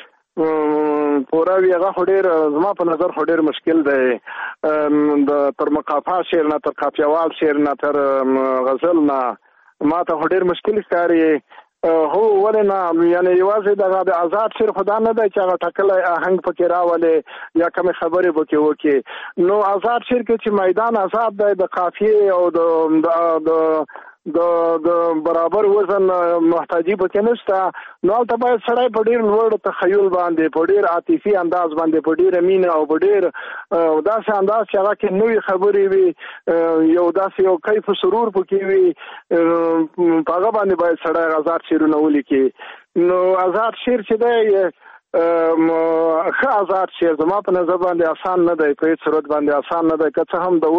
باندې پوره وي، هغه خو ډېر زما په نظر خو ډېر مشکل دی. د تر مقافا شعر نه، تر قافیهوال شعر نه، تر غزل نه ما ته خو ډېر مشکل ښکاري. هو ولنه یعنی یوازې دغه د آزاد شعر خدا نه دی چې هغه ټاکلی آهنګ پکې راولې یا کومې خبرې پکې وکړي. نو آزاد شعر کې چې میدان آزاد دی د قافیې او د د د د برابر وزن محتاجی پکې نشته، نو هلته باید سړی په ډېر لوړ تخیل باندې په ډېر عاطفي انداز باندې په ډېره مینه او په ډېر داسې انداز چې هغه کې نوې خبرې وي، یو داسې یو کیف سرور پکې وي، په هغه باندې باید سړی آزاد شعرونه ولیکي. نو آزاد شعر چې دی ښه آزاد شعر زما په نظر باندې آسان نه دی، په هېڅ صورت باندې آسان نه دی، که څه هم د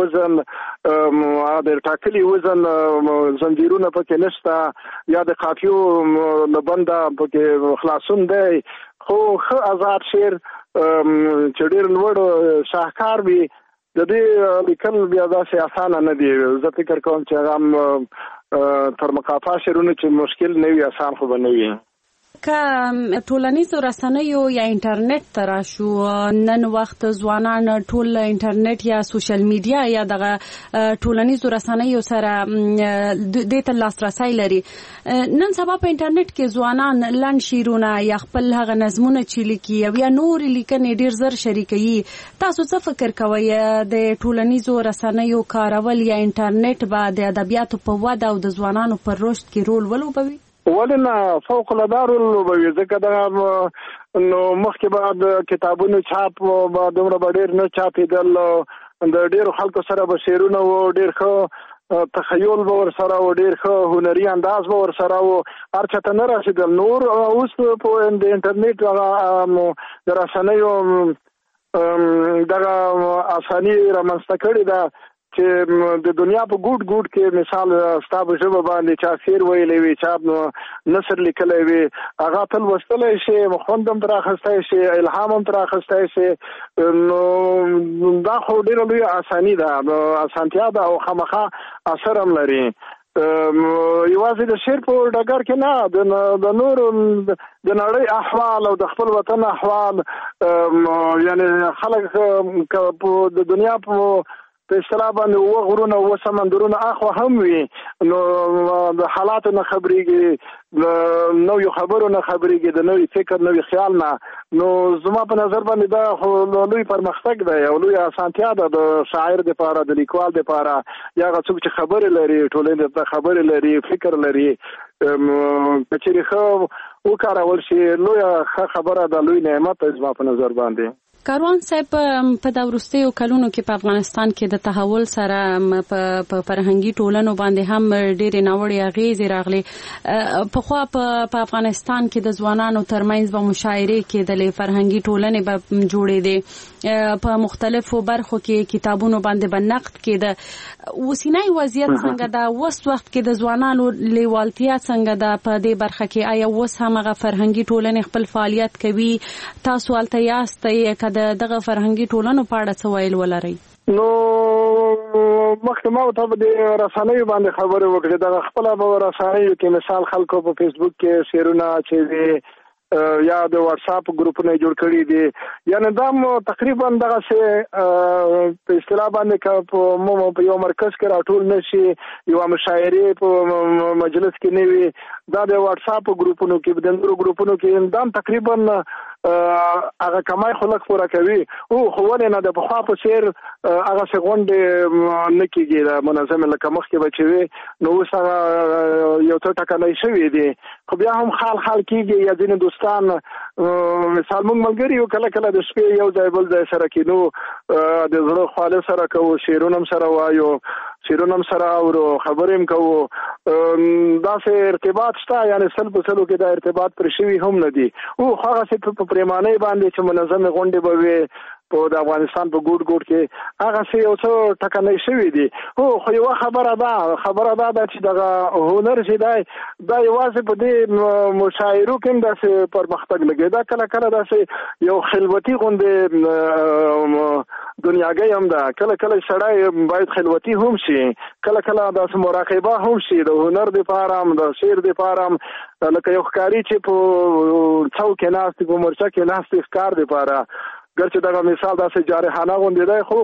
وزن د ټاکلي وزن زنځیرونه پکې نشته یا د قافیو له بنده پکې خلاصون دی، خو ښه آزاد شعر چې ډېر لوړ شاهکار وي د دې لیکل بیا داسې اسانه نه دی. زه فکر کوم چې هغه هم تر مقافا شعرونه چې مشکل نه وي آسان خو به نه وي. که ټولنیزو رسنیو یا انټرنیټ ته راشو، نن وخت ځوانان ټول انټرنیټ یا سوشل میډیا یا دغه ټولنیزو رسنیو سره دې ته لاسرسی لري. نن سبا په انټرنیټ کې ځوانان لنډ شعرونه یا خپل هغه نظمونه چې لیکي یا نور لیکنې ډېر زر شریکوي. تاسو څه فکر کوئ د ټولنیزو رسنیو کارول یا انټرنیټ به د ادبیاتو په وده او د ځوانانو پر رشد کې رول ولوبوي؟ ولې نه، فوق العاده رول لوبوي، ځکه دغه نو مخکې به د کتابونو چاپ به دومره به ډېر نه چاپېدل، د ډېرو خلکو سره به شعرونه و، ډېر ښه تخیل به ورسره و، ډېر ښه هنري انداز به ورسره و، هر چا ته نه رسېدل. نور اوس په د انټرنیټ هغه د رسنیو دغه اساني رامنځته کړې ده چې د دنیا په ګوټ ګوټ کې مثال ستا په ژبه باندې چا شعر ویلی وي، چا نثر لیکلی وي، هغه ته لوستلی شي، خوند هم ترې اخیستی شي، الهام هم ترې اخیستی شي. نو دا خو ډېره لویه اساني ده، اسانتیا ده او خامخا اثر هم لري. یوازې د شعر په ډګر کې نه، د نورو د نړۍ احوال او د خپل وطن احوال، یعنی خلک د دنیا په په اصطلاح باندې اوه غرونه اوه سمندرونه اخوا هم وي، نو د حالاتو نه خبرېږي، د نویو خبرو نه خبرېږي، د نوي فکر نوي خیال نه. نو زما په نظر باندې دا خو لوی پرمختګ دی او لوی اسانتیا ده د شاعر دپاره، د لیکوال دپاره، یا هغه څوک چې خبرې لري، ټولنې ته خبرې لري، فکر لري، که چېرې ښه وکارول شي لویه ښه خبره ده، لوی نعمت دی زما په نظر باندې. کاروان صاحب، په د وروستیو کلونو کې په افغانستان کې د تحول سره په فرهنګي ټولنو باندې هم ډېرې ناوړې اغېزې راغلې. پخوا په افغانستان کې د ځوانانو ترمنځ به مشاعرې کېدلې، فرهنګي ټولنې به جوړېدې، په مختلفو برخو کې کتابونو باندې به نقد کېده. اوسنی وضعیت څنګه ده؟ اوس وخت کې د ځوانانو لیوالتیا څنګه ده په دې برخه کې؟ آیا اوس هم هغه فرهنګي ټولنې خپل فعالیت کوي؟ تاسو هلته یاستئ، که د دغه فرهنګي ټولنو په اړه څه ویل ولرئ؟ نو مخکې ما ورته په دې رسنیو باندې خبرې وکړې، دغه خپله په رسنیو کې مثال خلکو په فیسبوک کې شعرونه اچوي یا د واتساپ ګروپونه جوړ کړي دي، یعنی دا تقریبا دغسې په اصطلاح باندې که په یو مرکز کې راټول نه شي، یوه مشاعرې په مجلس کې نه وي، دا د واتساپ ګروپونو کې، د نورو ګروپونو کې دا تقریبا هغه کمای خو لږ پوره کوي. او خو ولې نه د پخوا په څېر هغسې غونډې نه کېږي د منظمې، لکه مخکې به چې وي، نو اوس هغه یو څه ټکنی شوي دي، خو بیا هم خال خال کېږي. یا ځینې دوستان مثال موږ ملګري یو، کله کله د شپې یو ځای بل ځای سره کېنو، د زړه خواله سره کوو، شعرونه هم سره وایو، شعرونه هم سره اورو، خبرې هم کوو، داسې ارتباط شته، یعنی سل په سلو کې دا ارتباط پر شوي هم نه دي. او هغسې په پرېمانۍ باندې چې منظمې غونډې به وي په د افغانستان په ګوټ ګوټ کې، هغسې یو څه ټکنۍ شوي دي. او خو یوه خبره ده خبره دا ده چې دغه هنر چې دی دا یوازې په دې مشاعرو کې هم داسې پرمختګ لګي، دا کله کله داسې یو خلوتي غوندې دنیاګۍ هم ده، کله کله سړی باید خلوتي هم شي، کله کله داسې مراقبه هم شي د هنر دپاره هم د شعر دپاره هم، لکه یو ښکاري چې په څو کې ناست په مورچه کې ناست ښکار دپاره ګرچې دغه مثال داسې جارحانه غوندې دی خو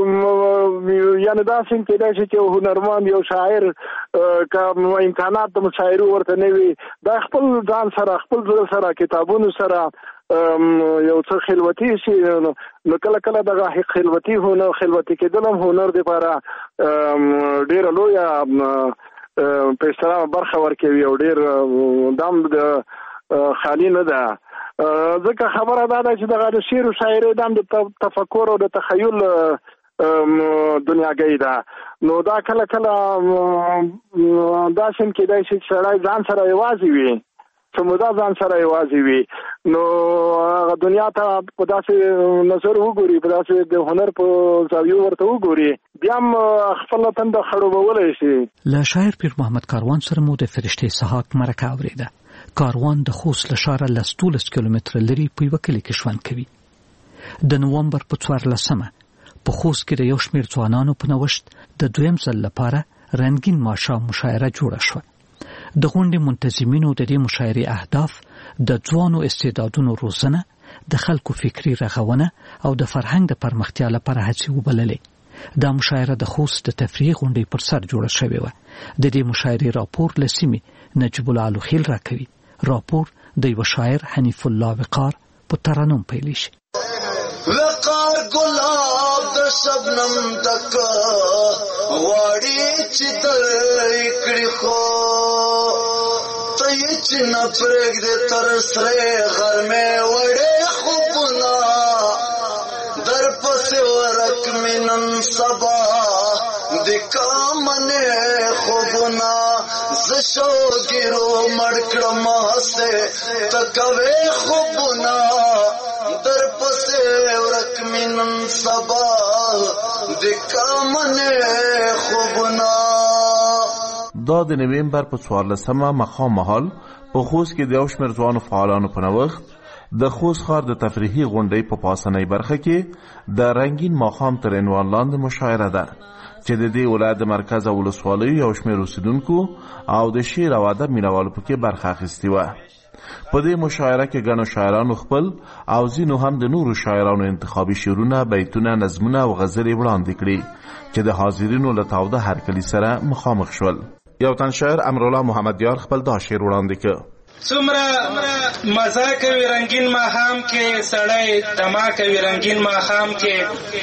یعنې داسې کېدای شي چې هنرمند یو شاعر که امکانات د مشاعرې ورته نه وي دا خپل ځان سره خپل زړه سره کتابونو سره یو څه خلوتي شي نو کله کله دغه خلوتي هنر خلوتي کېدل هم هنر دپاره ډېره لویه په اصطلاح برخه ورکوي او ډېر دام د خالي نه ده. ځکه خبره دا ده چې دغه د شعر و شاعرۍ دام د تفکر او د تخیل دنیاګۍ ده نو دا کله کله داسې هم کېدای شي چې سړی ځان سره یوازې وي څه موده ځان سره یوازې وي نو هغه دنیا ته په داسې نظر وګوري په داسې د هنر په زاویو ورته وګوري بیا هم خپله تنده خړوبولی شي. له شاعر پیر محمد کاروان سره مو د فرشتې سحاق مرکه اورېده. کاروان د خوست له ښاره لس دولس کیلومتره لرې په یوه کلي کې ژوند کوي. د نومبر په څوارلسمه په خوست کې د یو شمېر ځوانانو په نوښت د دویم ځل لپاره رنګین ماښام مشاعره جوړه شوه. د غونډې منتظمینو د دې مشاعرې اهداف د ځوانو استعدادونو روزنه، د خلکو فکري رغونه او د فرهنګ د پرمختیا لپاره هڅې وبللې. دا مشاعره د خوست د تفریح غونډې پر سر جوړه شوې وه. د دې مشاعرې راپور له سیمې نجیب الله خیل راکوي. راپور د یو شاعر حنیف الله وقار په ترنم پیل شي. وقار ګلاب د شبنم تک واړی چې دلې کړي خو ته یې چې نه پرېږدې تر سرې غرمې وړې خوبونه در پسې ورک مې نن سبا د کامنې خوبونه زه شوګیرو مړ کړم هسې ته کوې خوبونه در پسې ورک مې نن سبا د کامنې خوبونه. دا د نومبر په څوارلسمه ماښام مهال په خوست کې د یو شمېر ځوانو فعالانو په نوښت د خوست ښار د تفریحي غونډۍ په پاسنۍ برخه کې د رنګین ماښام تر عنوان لاندې مشاعره ده چې د دې ولایت د مرکز او ولسوالیو یو شمېر اوسیدونکو او د شعر او ادب مینوالو پکې برخه اخیستې وه. په دې مشاعره کې ګڼو شاعرانو خپل او ځینو هم د نورو شاعرانو انتخابي شعرونه، بیتونه، نظمونه او غزلې وړاندې کړي چې د حاضرینو له تاوده هرکلي سره مخامخ شول. یو تن شاعر امرالله محمدیار خپل دا شعر وړاندې کړ. څومره مزه کوي رنگین ماښام کې سړی دما کوي رنگین ماښام کې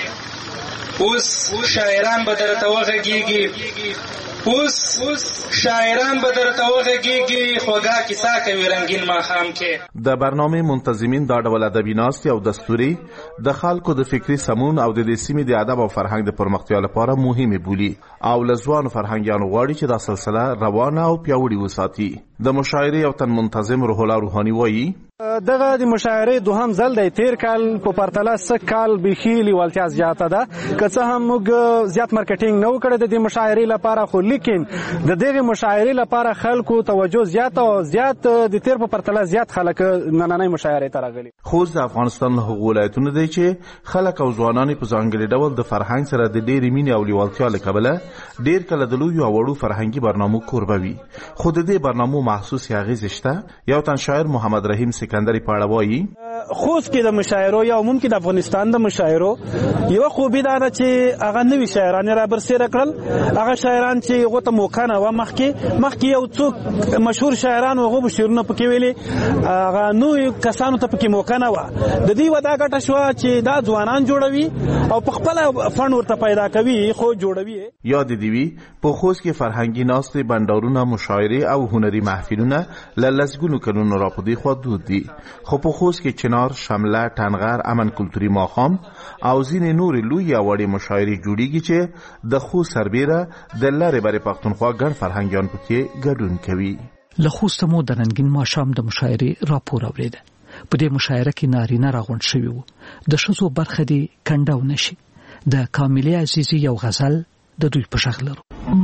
اوس شاعران به درته وغږیږي اوس شاعران به درته وغږیږي خوږه کیسه کوي رنگین ماښام کې. د برنامې منتظمین دا ډول ادبي ناستې او دستوري د خلکو د فکري سمون او د دې سیمې د ادب او فرهنګ د پرمختیا لپاره مهمې بولي او له ځوانو فرهنګیانو غواړي چې دا سلسله روانه او پیاوړې وساتي. د مشاعرې یو تن منتظم روح الله روحاني وایي دغه د مشاعرې دوهم ځل دی. تیر کال په پرتله سږ کال بیخي لیوالتیا زیاته ده که څه هم موږ زیات مارکیټینګ نه و کړی د دې مشاعرې لپاره خو لیکن د دغې مشاعرې لپاره خلکو توجه زیاته او زیات د تیر په پرتله زیات خلک نننۍ مشاعرې ته راغلي. خوست د افغانستان له هغو ولایتونو دی چې خلک او ځوانان په ځانګړي ډول د فرهنګ سره د ډېرې مینې او لیوالتیا له کبله ډېر کله د لویو او وړو فرهنګي برنامو کوربه وي. خو د دې برنامو محسوسې اغېزې شته. یو تن شاعر محمد رحیم سکندري په اړه وایي خوست کې د مشاعرو یا عموم کې د افغانستان د مشاعرو یو خوبي دا ده چې هغه نوي شاعران را برسېره کړل. هغه شاعران چې هغو ته موقع نه وه مخکې مخکې یو څوک مشهور شاعران هغو به شعرونه پکې ویلې هغه نویو کسانو ته پکې موقع نه وه. د دې وه دا ګټه شوه چې دا ځوانان جوړوي او په خپله فن ورته پیدا کوي خو جوړوي. یاد دې وي په خوست کې فرهنګي ناستې، بنډارونه، مشاعرې او هنري محفلونه له لسګونو کلونو راپدې خوا دود دي. خو په خوست کې چنار، شمله، ټنغر، امن کلتوري ماښام او ځینې نورې لویې او وړې مشاعرې جوړیږي چې د خوست سربیره د لرې برې پښتونخوا ګڼ فرهنګیان پکې ګډون کوي. له خوسته مو د رنګین ماښام د مشاعرې راپور اورېده. په دې مشاعره کې نارینه راغونډ شوي وو. د ښځو برخه دې کنډو نشي. د کاملې عزیزي یو غزل د دوی په غږ لرو.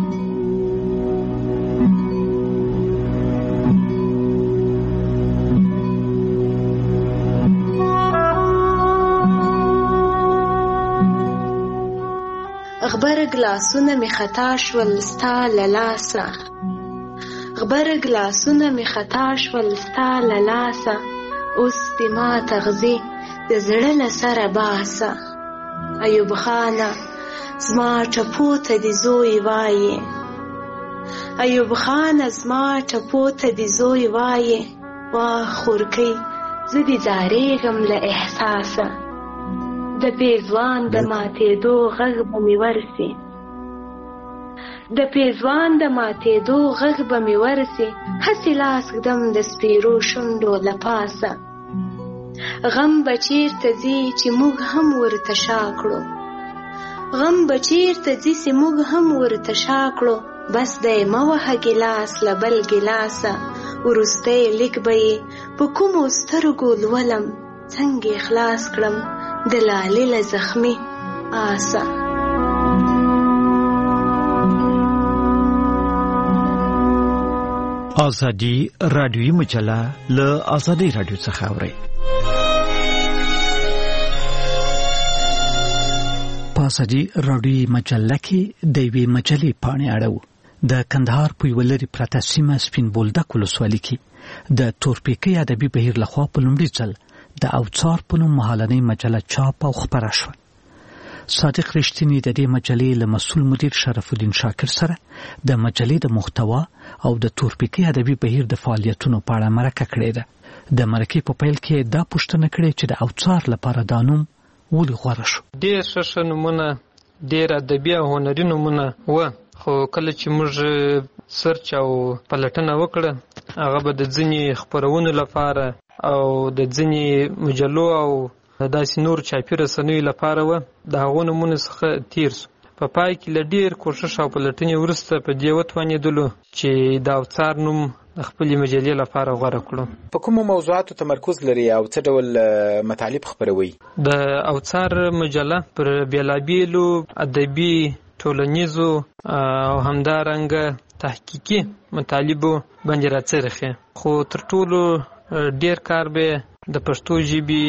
غبرګ لاسونه می خطا شول ستا له لاسه غبرګ لاسونه می خطا شول ستا له لاسه اوس د ما تغذې د زړه له سره باسه. ایوب خانه زما ټپو ته د زوی وایې، ایوب خانه زما ټپو ته د زوی وایې، وا خورکۍ زه دې ځارېږم له احساسه. د پیزوان د ماتېدو غږ به مې ورسي، د پیزوان د ماتېدو غږ به مې ورسي، هسې لاس ږدم د سپېرو شونډو له پاسه. غم به چېرته ځي چې موږ هم ورته شا کړو، غم به چېرته ځي چې موږ هم ورته شا کړو. بس دی مه وهه ګیلاس له بل ګیلاسه، وروستی لیک به یې په کومو سترګو لولم، څنګه یې خلاص کړم د لالې له زخمي آسه. ازادي رادیوي مجله له ازادي رادیو څخه اورئ. په ازادي رادیوي مجله کې د یوې مجلې پاڼې اړوو. د کندهار په یوه لرې پرته سیمه سپین بولدک ولسوالۍ کې د تورپیکۍ ادبي بهیر لخوا په لومړي ځل د اوڅار په نوم مهالنۍ مجله چاپ او خپره شوه. صادق رښتینی د دې مجلې له مسؤل مدیر شرف الدین شاکر سره د مجلې د محتوا او د تورپیکۍ ادبي بهیر د فعالیتونو په اړه مرکه کړې ده. د مرکې په پیل کې دا پوښتنه کړې چې د اوڅار لپاره دا نوم ولې غوره شو. ډېر ښه نومونه، ډېر ادبي او هنري نومونه وه، خو کله چې موږ سرچ او پلټنه وکړه، هغه به د ځینې خپرونو لپاره او د ځینې مجلو او داسې نور چاپي رسنیو لپاره وه. د هغو نومونو څخه تیر سو. په پای کې له ډېر کوښښ او پلټنې وروسته په دې وتوانېدلو چې د اوڅار نوم د خپلې مجلې لپاره غوره کړو. په کومو موضوعاتو تمرکز لري او څه ډول مطالب خپروي؟ د اوڅار مجله پر بېلابېلو ادبي، ټولنیزو او همدارنګه تحقیقي مطالبو باندې راڅرخي، خو تر ټولو ډېر کار به د پښتو ژبې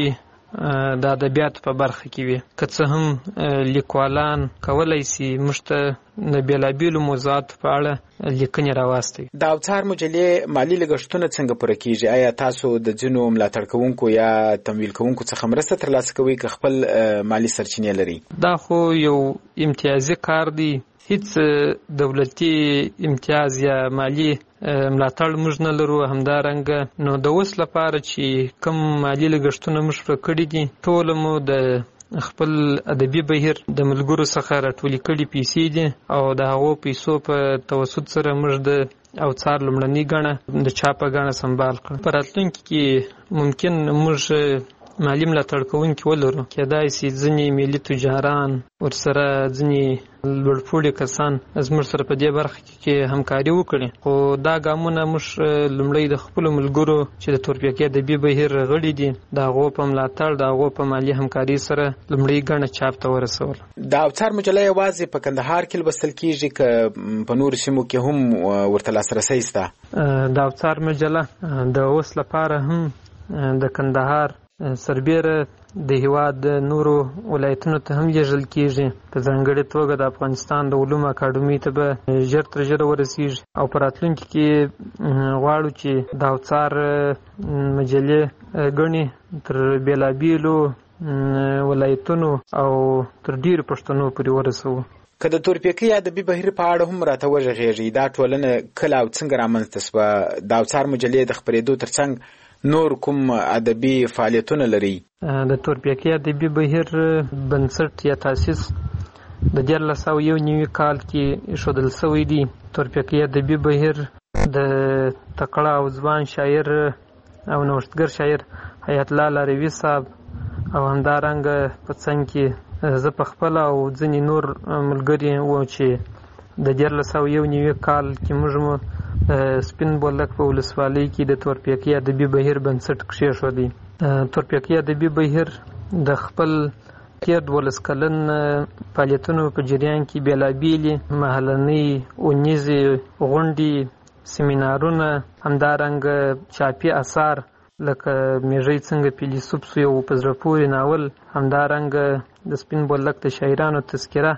د ادبیاتو په برخه کې وي. که څه هم لیکوالان کولی سي موږ ته د بېلابېلو موضوعاتو په اړه لیکنې راواستوي. د اوڅار مجلې مالي لګښتونه څنګه پوره کیږي؟ آیا تاسو د ځینو ملاتړ کوونکو یا تمویل کوونکو څخه مرسته ترلاسه کوئ که خپل مالي سرچینې لري؟ دا خو یو امتیازي کار دی. هیڅ دولتي امتیاز یا مالی ملاتړ موږ نه لرو. همدارنګه نو د اوس لپاره چې کوم مالي لګښتونه موږ پوره کړي دي، ټول مو د خپل ادبي بهیر د ملګرو څخه راټولې کړي پیسې دي او د هغو پیسو په توسط سره موږ د اوڅار لومړنۍ ګڼه د چاپه ګڼه سنبال کړه. په راتلونکي کې ممکن موږ مالي ملاتړ کوونکي ولرو. کېدای سي ځینې ملي تجاران ورسره ځینې لوړپوړي کسان زموږ سره په دې برخه کې همکاري وکړي، خو دا ګامونه موږ لومړی د خپلو ملګرو چې د تورپیکۍ ادبي بهیر غړي دي د هغو په ملاتړ، د هغو په مالي همکاري سره لومړۍ ګڼه چاپ ته ورسول. د اوڅار مجله یوازې په کندهار کې لوستل کیږي که په نورو سیمو کې هم ورته لاسرسی شته؟ د اوڅار مجله د اوس لپاره هم د کندهار سربیره د هیواد د نورو ولایتونو ته هم لیږل کیږي. په ځانګړې توګه د افغانستان د علومو اکاډمۍ ته به ژر تر ژره ورسیږي او په راتلونکي کې غواړو چې د اوڅار مجلې ګڼې تر بېلابېلو ولایتونو او تر ډېرو پښتنو پورې ورسوو. که د تورپیکۍ ادبي بهیر په اړه هم راته وغږېږئ، دا ټولنه کله او څنګه رامنځته شوه؟ د اوڅار مجلې د خپرېدو ترڅنګ نور کوم ادبي فعالیتونه لري؟ د تورپیکۍ ادبي بهیر بنسټ یا تاسیس د دیارلس سوه یو نوي کال کې ایښودل شوی دی. تورپیکۍ ادبي بهیر د تکړه او ځوان شاعر او نوښتګر شاعر حیات الله لاروي صاحب او همدارنګه په څنګ کې زه په خپله او ځینې نور ملګري وو چې د دیارلس سوه یو نوي کال کې موږ مو سپین بولدک په ولسوالۍ کې د تورپیکۍ ادبي بهیر بنسټ کېښودی. تورپیکۍ ادبي بهیر د خپل تېر دولس کلن فعالیتونو په جریان کې بېلابېلې محلنۍ اونیزې غونډې، سیمینارونه، همدارنګه چاپي اثار لکه میږی څنګه فیلسوف سو یو په زړه پورې ناول، همدارنګه د سپین بولدک د شاعرانو تذکره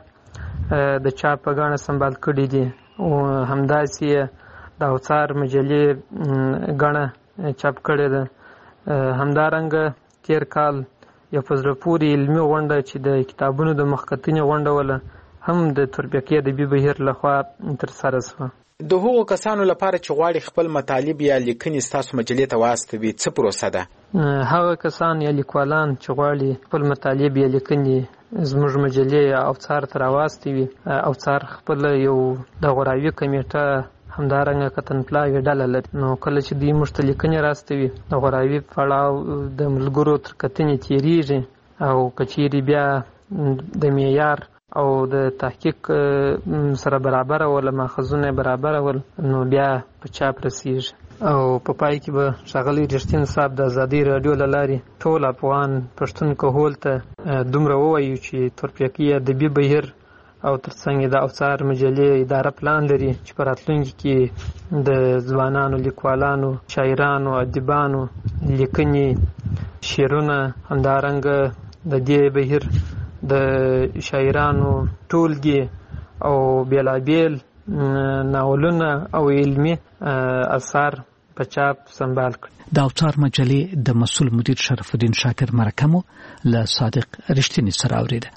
د چاپ په ګاڼه سنبال کړي دي. او همداسې د اوڅار مجلې ګڼه چاپ کړې ده. همدارنګه تیر کال یو په زړه پورې علمي غونډه چې د کتابونو د مخکتنې غونډه وله هم د تورپیکي ادبي بهیر لخوا ترسره شوه. د هغو کسانو لپاره چې غواړي خپل مطالب یا لیکنې ستاسو مجلې ته واستوي څه پروسه ده؟ هغه کسان یا لیکوالان چې غواړي خپل مطالب یا لیکنې زموږ مجلې یا اوڅار ته راواستوي، اوڅار خپل یو د غوراوي کمیټه همدارنګه کتنپلاوي ډله لري. نو کله چې دوی موږ ته لیکنې راستوي د غوراوي پړاو د ملګرو تر کتنې تېرېږي او که چیرې بیا د معیار او د تحقیق سره برابر ول، ماخذونه برابر ول، نو بیا په چاپ رسیږي. او په پای کې به ښاغلی رښتین صاحب د ازادي راډیو له لارې ټول افغان پښتون کهول ته دومره ووایو چې تورپیکي ادبي بهیر او ترڅنګ د اوڅار مجلې اداره پلان لري چې په راتلونکي کې د ځوانانو لیکوالانو، شاعرانو، ادیبانو لیکنې، شعرونه، همدارنګه د دې بهیر د شاعرانو ټولګې او بیلابیل ناولونه او علمي اثار په چاپ سنبال کړي. د اوڅار مجلې د مسؤل مدیر شرف الدین شاکر مرکمو له صادق رښتینی سره اوریده.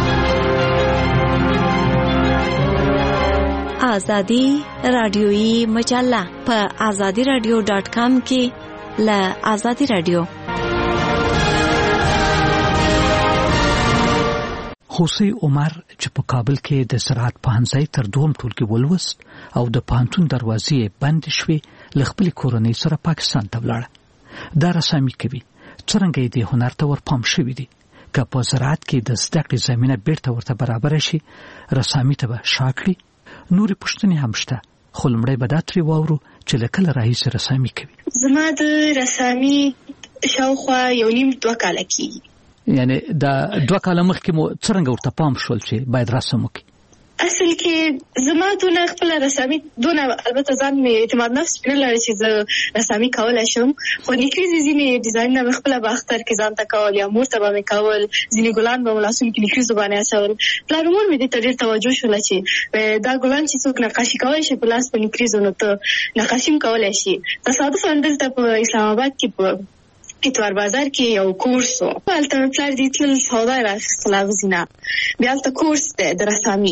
آزادی رادیویی مجله په آزادی رادیو ډاټ کام کې له آزادی رادیو. خوسی عمر چې په کابل کې د زراعت پوهنځي تر دوم ټولګي ولوست او د پوهنتون دروازې بند شوې، له خپلې کورنۍ سره پاکستان ته ولاړه. دا رسامي کوي. څرنګه یې د هنر ته ورپام شوی دی. که په زراعت کې د زده کړې زمینه بیرته ورته برابره شي، رسامي ته به شا کړي. نورې پوښتنې هم شته، خو لومړی به دا ترې واورو چې له کله راهیسې رسامي کوي. زما د رسامي شاوخوا یو نیم دوه کاله کېږي. یعنی دا دوه کاله مخکې مو څرنګه ورته پام شول چې باید رسم وکړي؟ اصل کې زما دونه خپل رسامي دونه البته ځان مې اعتماد نفس نه لري چې زه رسامي کولای شم، خو نیکریزې ځینې ډیزاینونه مې خپله په اختر کې ځان ته کول یا مور ته به مې کول، ځینې ګلان به مو لاسونو کې نیکریزو باندې اچول. پلار مور مې دې ته ډېر توجه شوله چې دا ګلان چې څوک نقاشي کولی شي په لاس په نیکریزو، نو ته نقاشي هم کولی شي. تصادفاً دلته په اسلام آباد کې په اتوار بازار کې یو کورس و، هلته مې پلار دې تلل سودا یې رااخیستله اغزینه، بیا هلته کورس دی د رسامي.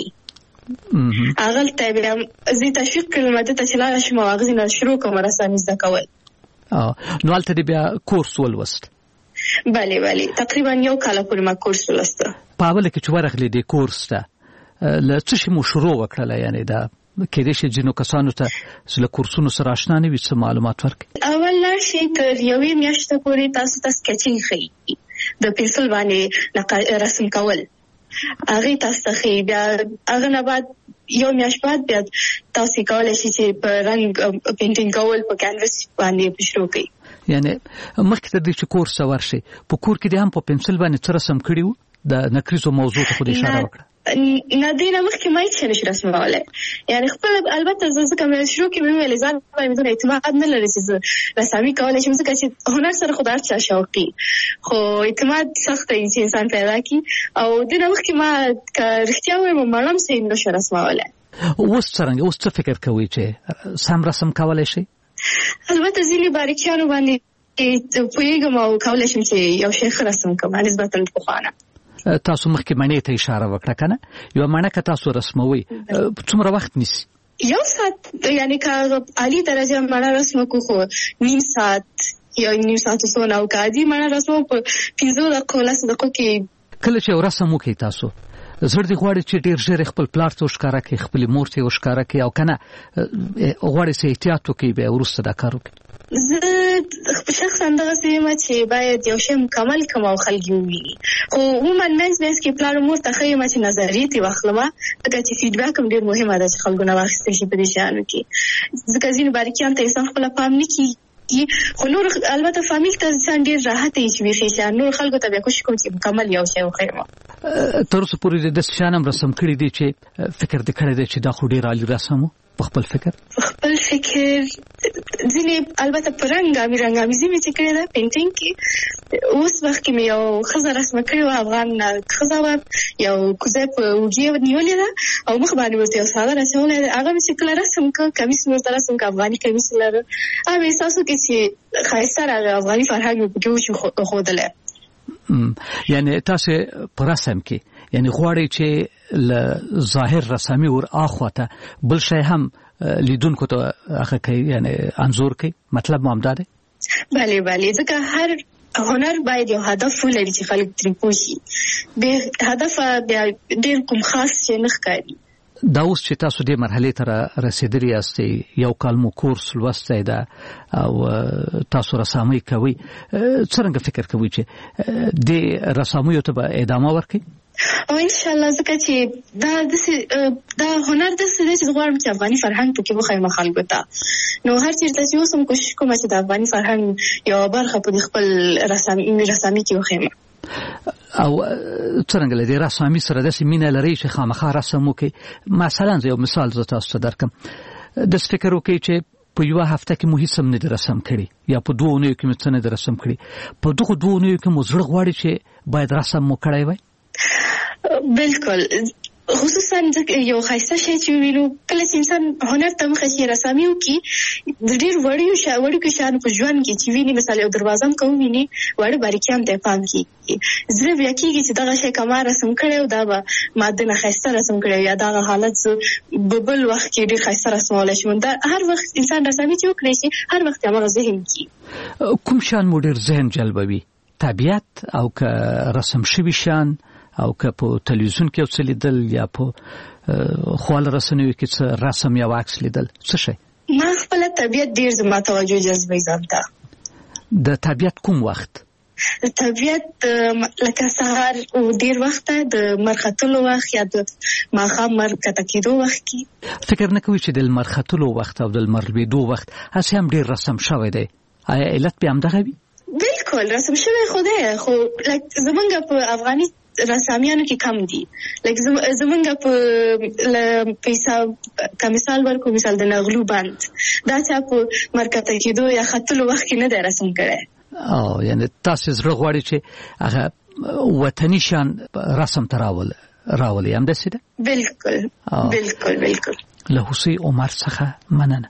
هغلته بیا زه تشویق کړم ده ته چې لاړه شم او اغزینه شروع کړم رسامي زده کول. نو هلته دې بیا کورس ولوست؟ بله بله، تقریبا یو کاله پورې ما کورس ولسته. په اوله کې چې ورغلې دې کورس ته له څه شي مو شروع وکړله؟ یعنې دا کېدای شي ځینو کسانو ته چې له کورسونو سره اشنا نه وي څه معلومات ورکړي. اول لاړ شئ تر یوې میاشتې پورې تاسو ته سکیچینګ ښیي، د پنسل باندې رسم کول هغې تاسو ته ښیي. بیا هغه نه بعد یو میاشت بعد بیا تاسو کولی شئ چې په رنګ پینټینګ کول په کینوس باندې شروع کړئ. یعنې مخکې تر دې چې کورس ته ورشئ په کور کې دې هم په پنسل باندې څه رسم کړي وو؟ د نکریزو موضوع ته خو دې اشاره وکړه. نه دې نه مخکې ما هېڅ شی نشي رسمولی، یعنې خپله البته زه ځکه مې شروع کې مې وویلې ځان باندې مې اعتماد نه لري چې زه رسامي کولی شم، ځکه چې هنر سره خو د هر چا شوق وي، خو اعتماد سخت دی چې انسان پیدا کړي. او دې نه مخکې ما که رښتیا ووایم مړه هم څه نه شو رسمولی. اوس څرنګه اوس څه فکر کوئ چې سم رسم کولی شئ؟ البته ځینې باریکیانو باندې پوهېږم او کولی شم چې یو شی ښه رسم کړم نسبتا پخوا نه. تاسو مخکې مڼې ته اشاره وکړه که نه؟ یوه مڼه که تاسو رسموئ څومره وخت نیسي؟ یو ساعت، یعنې که عالي درجه مڼه رسمه کړو خو نیم ساعت یا نیم ساعت څونه، او که عادي مڼه رسمو په پنځو دقیقو لسو دقیقو کې. کله چې یو رسم وکړئ تاسو زړه دې غواړي چې ډېر ژر خپل پلار ته وښکاره کړئ، خپلې مور ته یې وښکاره کړئ، او که نه غواړئ څه احتیاط وکړئ بیا وروسته دا کار وکړئ؟ زه شخصا دغسې یم چې باید یو شی مکمل کړم او خلک یې وویني، خو عموما منځ منځ کې پلار مور ته ښه یم چې نظریې ترې واخلمه، ځکه چې فیډبیک هم ډېر مهمه ده چې خلکو نه واخیستل شي په دې شیانو کې، ځکه ځینې باریکیانو ته انسان خپله پام نه کېږي، خو نور البته فامیل ته انسان ډېر راحت وي چې بیخي شیان نور خلکو ته بیا کوشش کوم چې مکمل یو شی وښیم. تر اوسه پورې دې داسې شیان هم رسم کړي دي چې فکر دې کړی دی چې دا خو ډېر عالي رسم و په خپل فکر؟ په خپل فکر ځینې البته په رنګامي رنګامیزي مې چې کړې ده پینټینګ کې. اوس وخت کې مې یو ښځه رسمه کړې وه، افغان ښځه وه، یو کوزی په اوږې نیولې ده او مخ باندې ورته یو ساده رسمولی ده. هغه مې چې کله رسم کړ، کمیس مې ورته رسم کړ، افغاني کمیس لره. هغه مې احساس وکړ چې ښایسته راغی، افغاني فرهنګ مې پکې وشي ښودلی. یعنی تاسو په رسم کې یعنی غواړئ چې له ظاهر رسامي ور اخواته بل شی هم لیدونکو ته هغه کوي، یعنی انځور کوي، مطلب مو همدا دی؟ بله بله، ځکه هر هنر باید یو هدف ولري چې خلک ترې پوه شي. بې هدفه بیا ډېر کوم خاص شی نه ښکاري. دا اوس چې تاسو دې مرحلې ته رسېدلي یاستئ، یو کال مو کورس لوستی ده او تاسو رسامۍ کوئ، څرنګه فکر کوئ چې دې رسامیو ته به ادامه ورکړئ؟ او انشاءالله ځکه چې دا داسې دا هنر داسې دی چې زه غواړم چې افغاني فرهنګ پکې وښیم خلکو ته. نو هر چېرته چې اوس هم کوشش کوم چې د افغاني فرهنګ یوه برخه په خپل رسامي رسامي کې وښیم. او څرنګه له دې رسامي سره داسې مینه لرئ چې خامخا رسم وکړئ؟ مثلا زه یو مثال زه تاسو ته درکړم. داسې فکر وکړئ چې په یوه هفته کې مو هیڅ هم نه دي رسم کړي، یا په دوه اونیو کې مو څه نه دي رسم کړي، په دغو دوه اونیو کې مو زړه غواړي چې باید رسم مو کړی وای؟ بالکل، خصوصا یو ښایسته شی چې وینو کله چې انسان هنر ته مخه شي رسامي وکړي، د ډېر وړیو وړوکو شیانو په ژوند کې چې ویني، مثلا یو دروازه هم که وویني وړه باریکیان ته یې پام کېږي، زړه بیا کېږي چې دغه شی که ما رسم کړی و دا به ما دنه ښایسته رسم کړی و، یا دغه حالت زه به بل وخت کې ډېر ښایسته رسمولی شم. دا هر وخت انسان رسامي چې وکړی شي هر وخت یې هماغه ذهن کې. کوم شیان مو ډېر ذهن جلبوي؟ طبیعت او که رسم شوي شیان او که په تلویزیون کې یو څه لیدل یا په خواله رسنیو کې څه رسم یا عکس لیدل، څه شی؟ ما خپله طبیعت ډېر زما توجه جذبوي ځان ته. د طبیعت کوم وخت؟ د طبیعت لکه سهار او ډېر وخته، د لمر ختلو وخت یا د ماښام لمر کښته کېدو وخت کې. فکر نه کوئ چې د لمر ختلو وخت او د لمر لوېدو وخت هسې هم ډېر رسم شوی دی؟ آیا علت بیا همدغه وي؟ بالکل رسم شوی خو دی، خو زمونږ په افغاني رسامیانو کې کم دي. لکه زمونږ په حساب که مثال ورکو، مثال د نغلو بند دا چا په مرکته کېدو یا ختلو وخت کې نه دی رسم کړی. او یعنی تاسې زړه غواړي چې هغه وطني شیان رسم ته راولي راولي همداسې ده؟ بالکل بالکل بالکل. له هوسۍ عمر څخه مننه.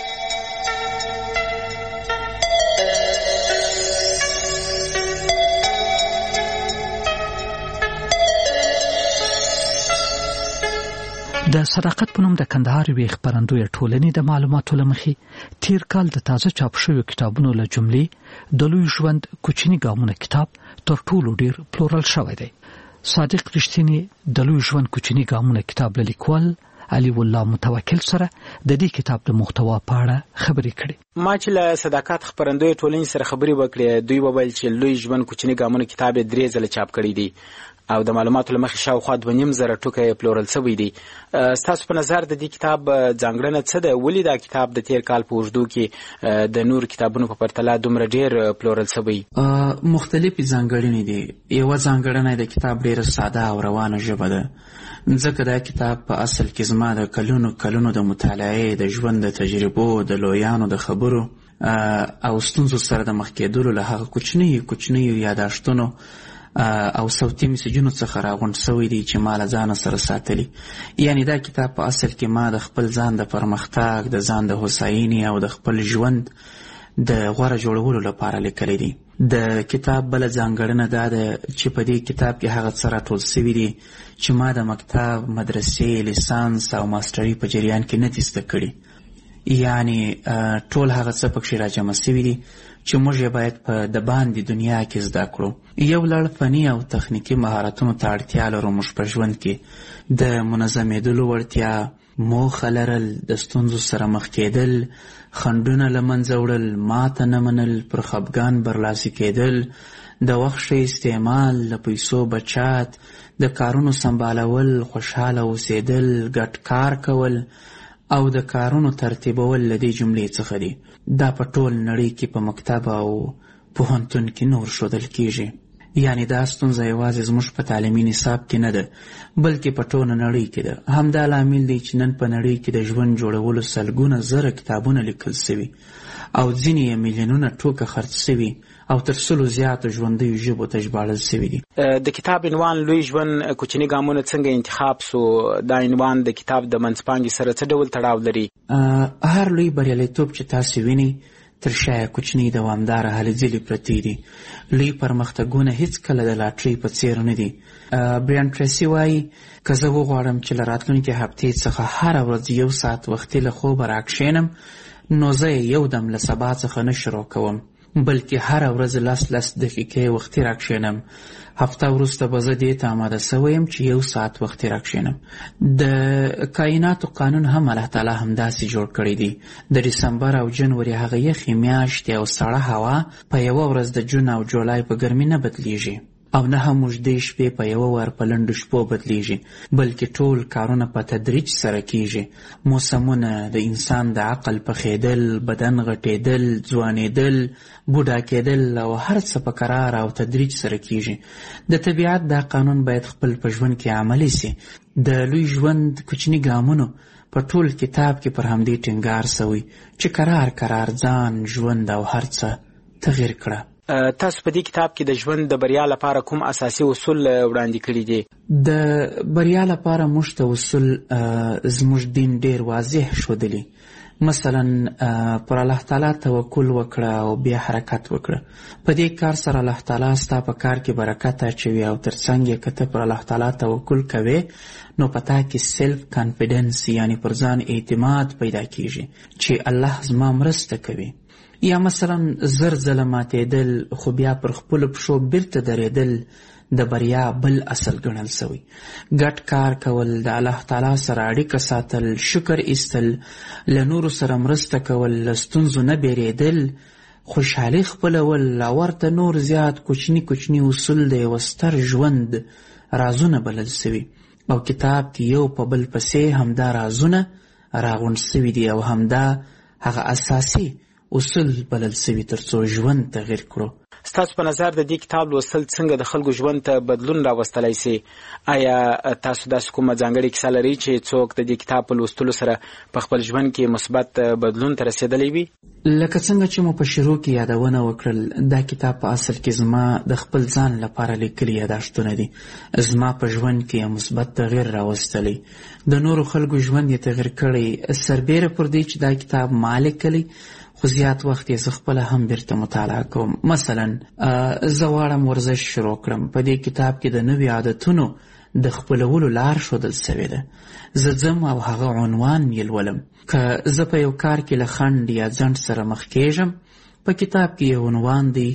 د صداقت په نوم د کندهار یوې خپرندویه ټولنې د معلوماتو له مخې تیر کال د تازه چاپ شویو کتابونو له جملې د لوی ژوند کوچني ګامونه کتاب تر ټولو ډیر پلورل شوی دی. صادق رښتینی د لوی ژوند کوچني ګامونه کتاب له لیکوال علي والله متوکل سره د دې کتاب د محتوا په اړه خبرې کړې. ما چې له صداقت خپرندوی ټولنې سره خبرې وکړې، دوی وویل چې لوی ژوند کوچني ګامونه کتاب یې درې ځله چاپ کړی دی او د معلوماتو له مخې شاوخوا دوه نیم زره ټوکه پلورل شوی دی. ستاسو په نظر د دې کتاب ځانګړنه څه ده؟ ولې دا کتاب د تیر کال په اوږدو کې د نور کتابونو په پرتله دومره ډیر پلورل شوی؟ مختلفې ځانګړنې دي. یوه ځانګړنه د کتاب ډیره ساده او روانه ژبه ده، ځکه دا کتاب په اصل کې زما د کلونو کلونو د مطالعې، د ژوند د تجربو، د لویانو د خبرو او ستونزو سره د مخ کېدلو له هغه کوچنیو کوچنیو یاداشتونو او صوتي میسجونو څخه راغونډ شوی دی چې ما له ځانه سره ساتلی. یعنی دا کتاب په اصل کې ما د خپل ځان د پرمختګ، د ځان د هوساینې او د خپل ژوند د غوره جوړولو لپاره لیکلی دی. د کتاب بله ځانګړنه دا ده چې په دې کتاب کې هغه څه راټول شوي دي چې ما د مکتب، مدرسې، لیسانس او ماسټري په جریان کې نه دي زده کړي. یعنی ټول هغه څه پکښې راجمع شوي دي چې موږ یې باید په د باندې دنیا کې زده کړو. یو لړ فني او تخنیکي مهارتونو ته اړتیا لرو موږ په ژوند کې، د منظمېدلو وړتیا، موخه لرل، د ستونزو سره مخ کېدل، خنډونه له منځه وړل، ماته نه منل، پر خفګان برلاسي کېدل، د وخت ښه استعمال، له پیسو بچت، د کارونو سمبالول، خوشحاله اوسېدل، ګډ کار کول او د کارونو ترتیبول له دې جملې څخه دي. دا په ټول نړۍ کې په مکتب او پوهنتون کې نور ښودل کېږي. یعنی دا ستونزه یوازې زموږ په تعلیمي نصاب کې نه ده بلکې په ټوله نړۍ کې ده. همدا لامل دی چې نن په نړۍ کې د ژوند جوړولو سلګونه زره کتابونه لیکل سوي او ځینې یې میلیونونه ټوکه خرڅ سوي او تر سلو زیاتو ژوندیو ژبو ته ژباړل سوي دي. د کتاب عنوان لوی ژوند کوچني ګامونه څنګه انتخاب سو؟ دا عنوان د کتاب د منځپانګې سره څه ډول تړاو لري؟ هر لوی بریالیتوب چې تاسو وینئ تر شا کوچني دوامداره هلې ځلې پرتې دي. لوی پرمختګونه هیڅکله د لاټرۍ په څیر نه دي. برایان ټریسي وایي که زه وغواړم چې له راتلونکې هفتې څخه هره ورځ یو ساعت وختي له خوبه راکښېنم نو زه یې یو دم له سبا څخه نه شروع کوم بلکې هره ورځ لس لس دقیقې وختي راکښېنم. هفته وروسته به زه دې ته آماده سوی یم چې یو ساعت وختي راکښېنم. د کائناتو قانون هم الله تعالی همداسې جوړ کړی دی. د ډسمبر او جنوري هغه یخې میاشتې او سړه هوا په یوه ورځ د جون او جولای په ګرمي نه بدلیږي او نه هم اوږدې شپې په یوه وار په لنډو شپو بدلیږي بلکې ټول کارونه په تدریج سره کیږي. موسمونه د انسان د عقل پخېدل، بدن غټېدل، ځوانېدل، بوډا کېدل او هر څه په قرار او تدریج سره کیږي. د طبیعت دا قانون باید خپل په ژوند کې عملی سي. د لوی ژوند کوچني ګامونو په ټول کتاب کې پر همدې ټینګار سوی چې قرار قرار ځان، ژوند او هر څه تغییر کړه. تاسو په دې کتاب کې د ژوند د بریا لپاره کوم اساسي اصول وړاندې کړي دي؟ د بریا لپاره موږ ته اصول زموږ دین ډیر واضح ښودلي. مثلا پر الله تعالی توکل وکړه او بیا حرکت وکړه. په دې کار سره الله تعالی ستا په کار کې برکت اچوي او ترڅنګ یې که ته پر الله تعالی توکل کوې نو په تا کې سیلف کانفیډنس یعنی پر ځان اعتماد پیدا کیږي چې الله زما مرسته کوي. یا مثلا زر ځله ماتېدل خو بیا پر خپلو پښو بیرته درېدل د بریا بل اصل ګڼل سوی. ګډ کار کول، د الله تعالی سره اړیکه ساتل، شکر ایستل، له نورو سره مرسته کول، له ستونزو نه بیریدل، خوشحالي خپلول او ورته نور زیات کوچني کوچني اصول د یوه ستر ژوند رازونه بلل سوي او کتاب کې یو په بل پسې همدا رازونه راغونډ سوي دي او همدا هغه اساسي اصول بلل سوي تر څو ژوند تغییر کړو. ستاسو په نظر د دې کتاب لوستل څنګه د خلکو ژوند ته بدلون راوستلی سي؟ آیا تاسو داسې کومه ځانګړې کیسه لرئ چې څوک د دې کتاب په لوستلو سره په خپل ژوند کې مثبت بدلون ته رسېدلی وي؟ لکه څنګه چې مو په شروع کې یادونه وکړل، دا کتاب په اصل کې زما د خپل ځان لپاره لیکلي یاداشتونه دي. زما په ژوند کې یو مثبت تغییر راوستلی، د نورو خلکو ژوند یې تغییر کړی. سربیره پر دې چې دا کتاب ما لیکلی خو زیات وخت یې زه خپله هم بیرته مطالعه کوم. مثلا زه غواړم ورزش شروع کړم. په دې کتاب کې د نوي عادتونو د خپلولو لار ښودل سوې ده. زه ځم او هغه عنوان یې لولم. که زه په یو کار کې له خنډ یا ځنډ سره مخ کېږم، په کتاب کې یو عنوان دی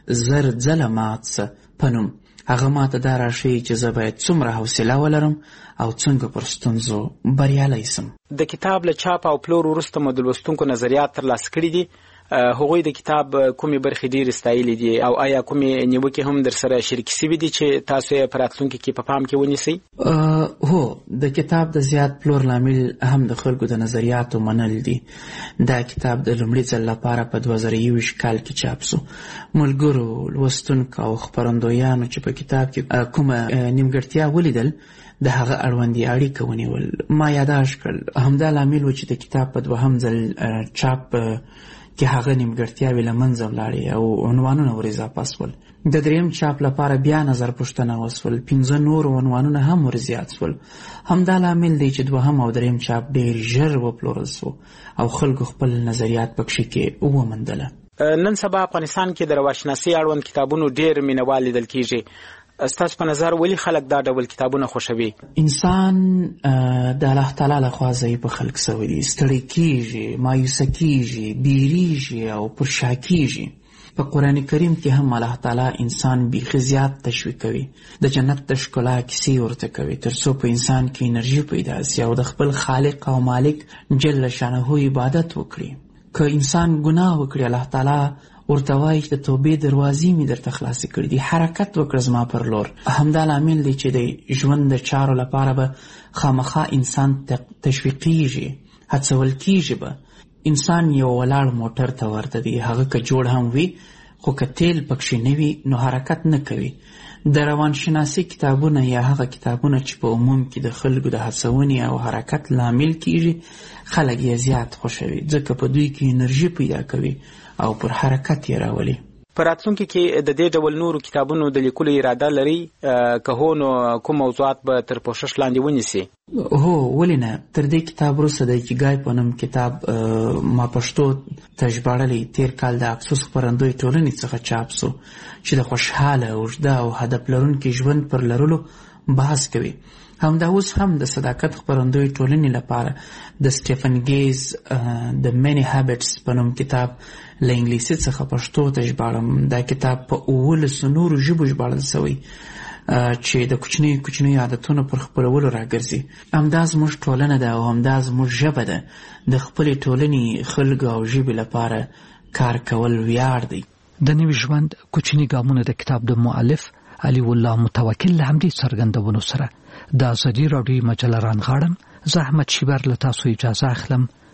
زر ځله مات سه په نوم. هغه ماته دا راښیي چې زه باید څومره حوصله ولرم او څنګه پر ستونزو بریالی سم. د کتاب له چاپ او پلور وروسته مو د لوستونکو نظریات ترلاسه کړي دي. هغوی د کتاب کومې برخې ډېرې ستایلې دي او آیا کومې نیوکې هم در سره شریکې سوي دي چې تاسو یې په راتلونکي کې په پام کې ونیسئ؟ هو، د کتاب د زیات پلور لامل هم د خلکو د نظریاتو منل دي. دا کتاب د لومړي ځل لپاره په دوه زره یوویشت کال کې چاپ سو. ملګرو، لوستونکو او خپرندویانو چې په کتاب کې کومه نیمګړتیا ولیدل د هغه اړوندې اړیکه ونیول. ما یاداشت کړل. همدا لامل و چې د کتاب په دوهم ځل چاپ کې هغه نیمګړتیاوې له منځه ولاړې او عنوانونه ور اضافه سول. د دریم چاپ لپاره بیا نظر پوښتنه وسول. پنځه نور عنوانونه هم ور زیات سول. همدا لامل دی چې دوهم او دریم چاپ ډېر ژر وپلورل سو او خلکو خپل نظریات پکښې کې وموندله. نن سبا افغانستان کې د روانشناسۍ اړوند کتابونو ډېر مینوال لیدل کېږي. ستاسو په نظر ولې خلک دا ډول کتابونه خوښوي؟ انسان د الله تعالی لخوا ضعیفه خلق سوی دی. ستړی کیږي، مایوسه کیږي، بیریږي او پرشا کیږي. په قرآن کریم کې هم الله تعالی انسان بیخي زیات تشویقوي. د جنت د ښکلا کیسې ورته کوي تر څو په انسان کې انرژي پیدا سي او د خپل خالق او مالک جل شانه عبادت وکړي. که انسان ګناه وکړي، الله تعالی ورته وایي چې د توبې دروازې مې درته خلاصې کړي دي، حرکت وکړه زما پر لور. همدا لامل دی چې د ژوند د چارو لپاره به خامخا انسان تشویقیږي، هڅول کیږي به. انسان یو ولاړ موټر ته ورته دی. هغه که جوړ هم وي خو که تیل پکښې نه وي نو حرکت نه کوي. د روانشناسي کتابونه یا هغه کتابونه چې په عموم کې د خلکو د هڅونې او حرکت لامل کیږي خلک یې زیات خوښوي، ځکه په دوی کې انرژي پیدا کوي او پر حرکت یې راولي. په راتلونکي کې د دې ډول نورو کتابونو د لیکلو اراده لري؟ که هو نو کوم موضوعات به تر پوښښ لاندې ونیسي؟ هو ولې نه. تر دې کتاب وروسته د ایکیګای په نوم کتاب ما پښتو ته ژباړلی تیر کال د اکسوس خپرندوی ټولنې څخه چاپ سو، چې د خوشحاله اوږده او هدف لرونکي ژوند پر لرلو بحث کوي. همدا اوس هم د صداقت خپرندوی ټولنې لپاره د سټیفن گیز د مینی هابټس په نوم کتاب له انګلیسي څخه پښتو ته ژباړم. دا کتاب په اوولسو نورو ژبو ژباړل شوی چې د کوچنیو کوچنیو عادتونو پر خپلولو راګرځي. همدا زموږ ټولنه ده او همدا زموږ ژبه ده. د خپلې ټولنې خلکو او ژبې لپاره کار کول ویاړ دی. د نوي ژوند کوچني ګامونه د کتاب د مؤلف علي الله متوکل له همدې څرګندونو سره د ازادي راډیو مجله رانغاړم. زه احمد شیبر له تاسو اجازه اخلم.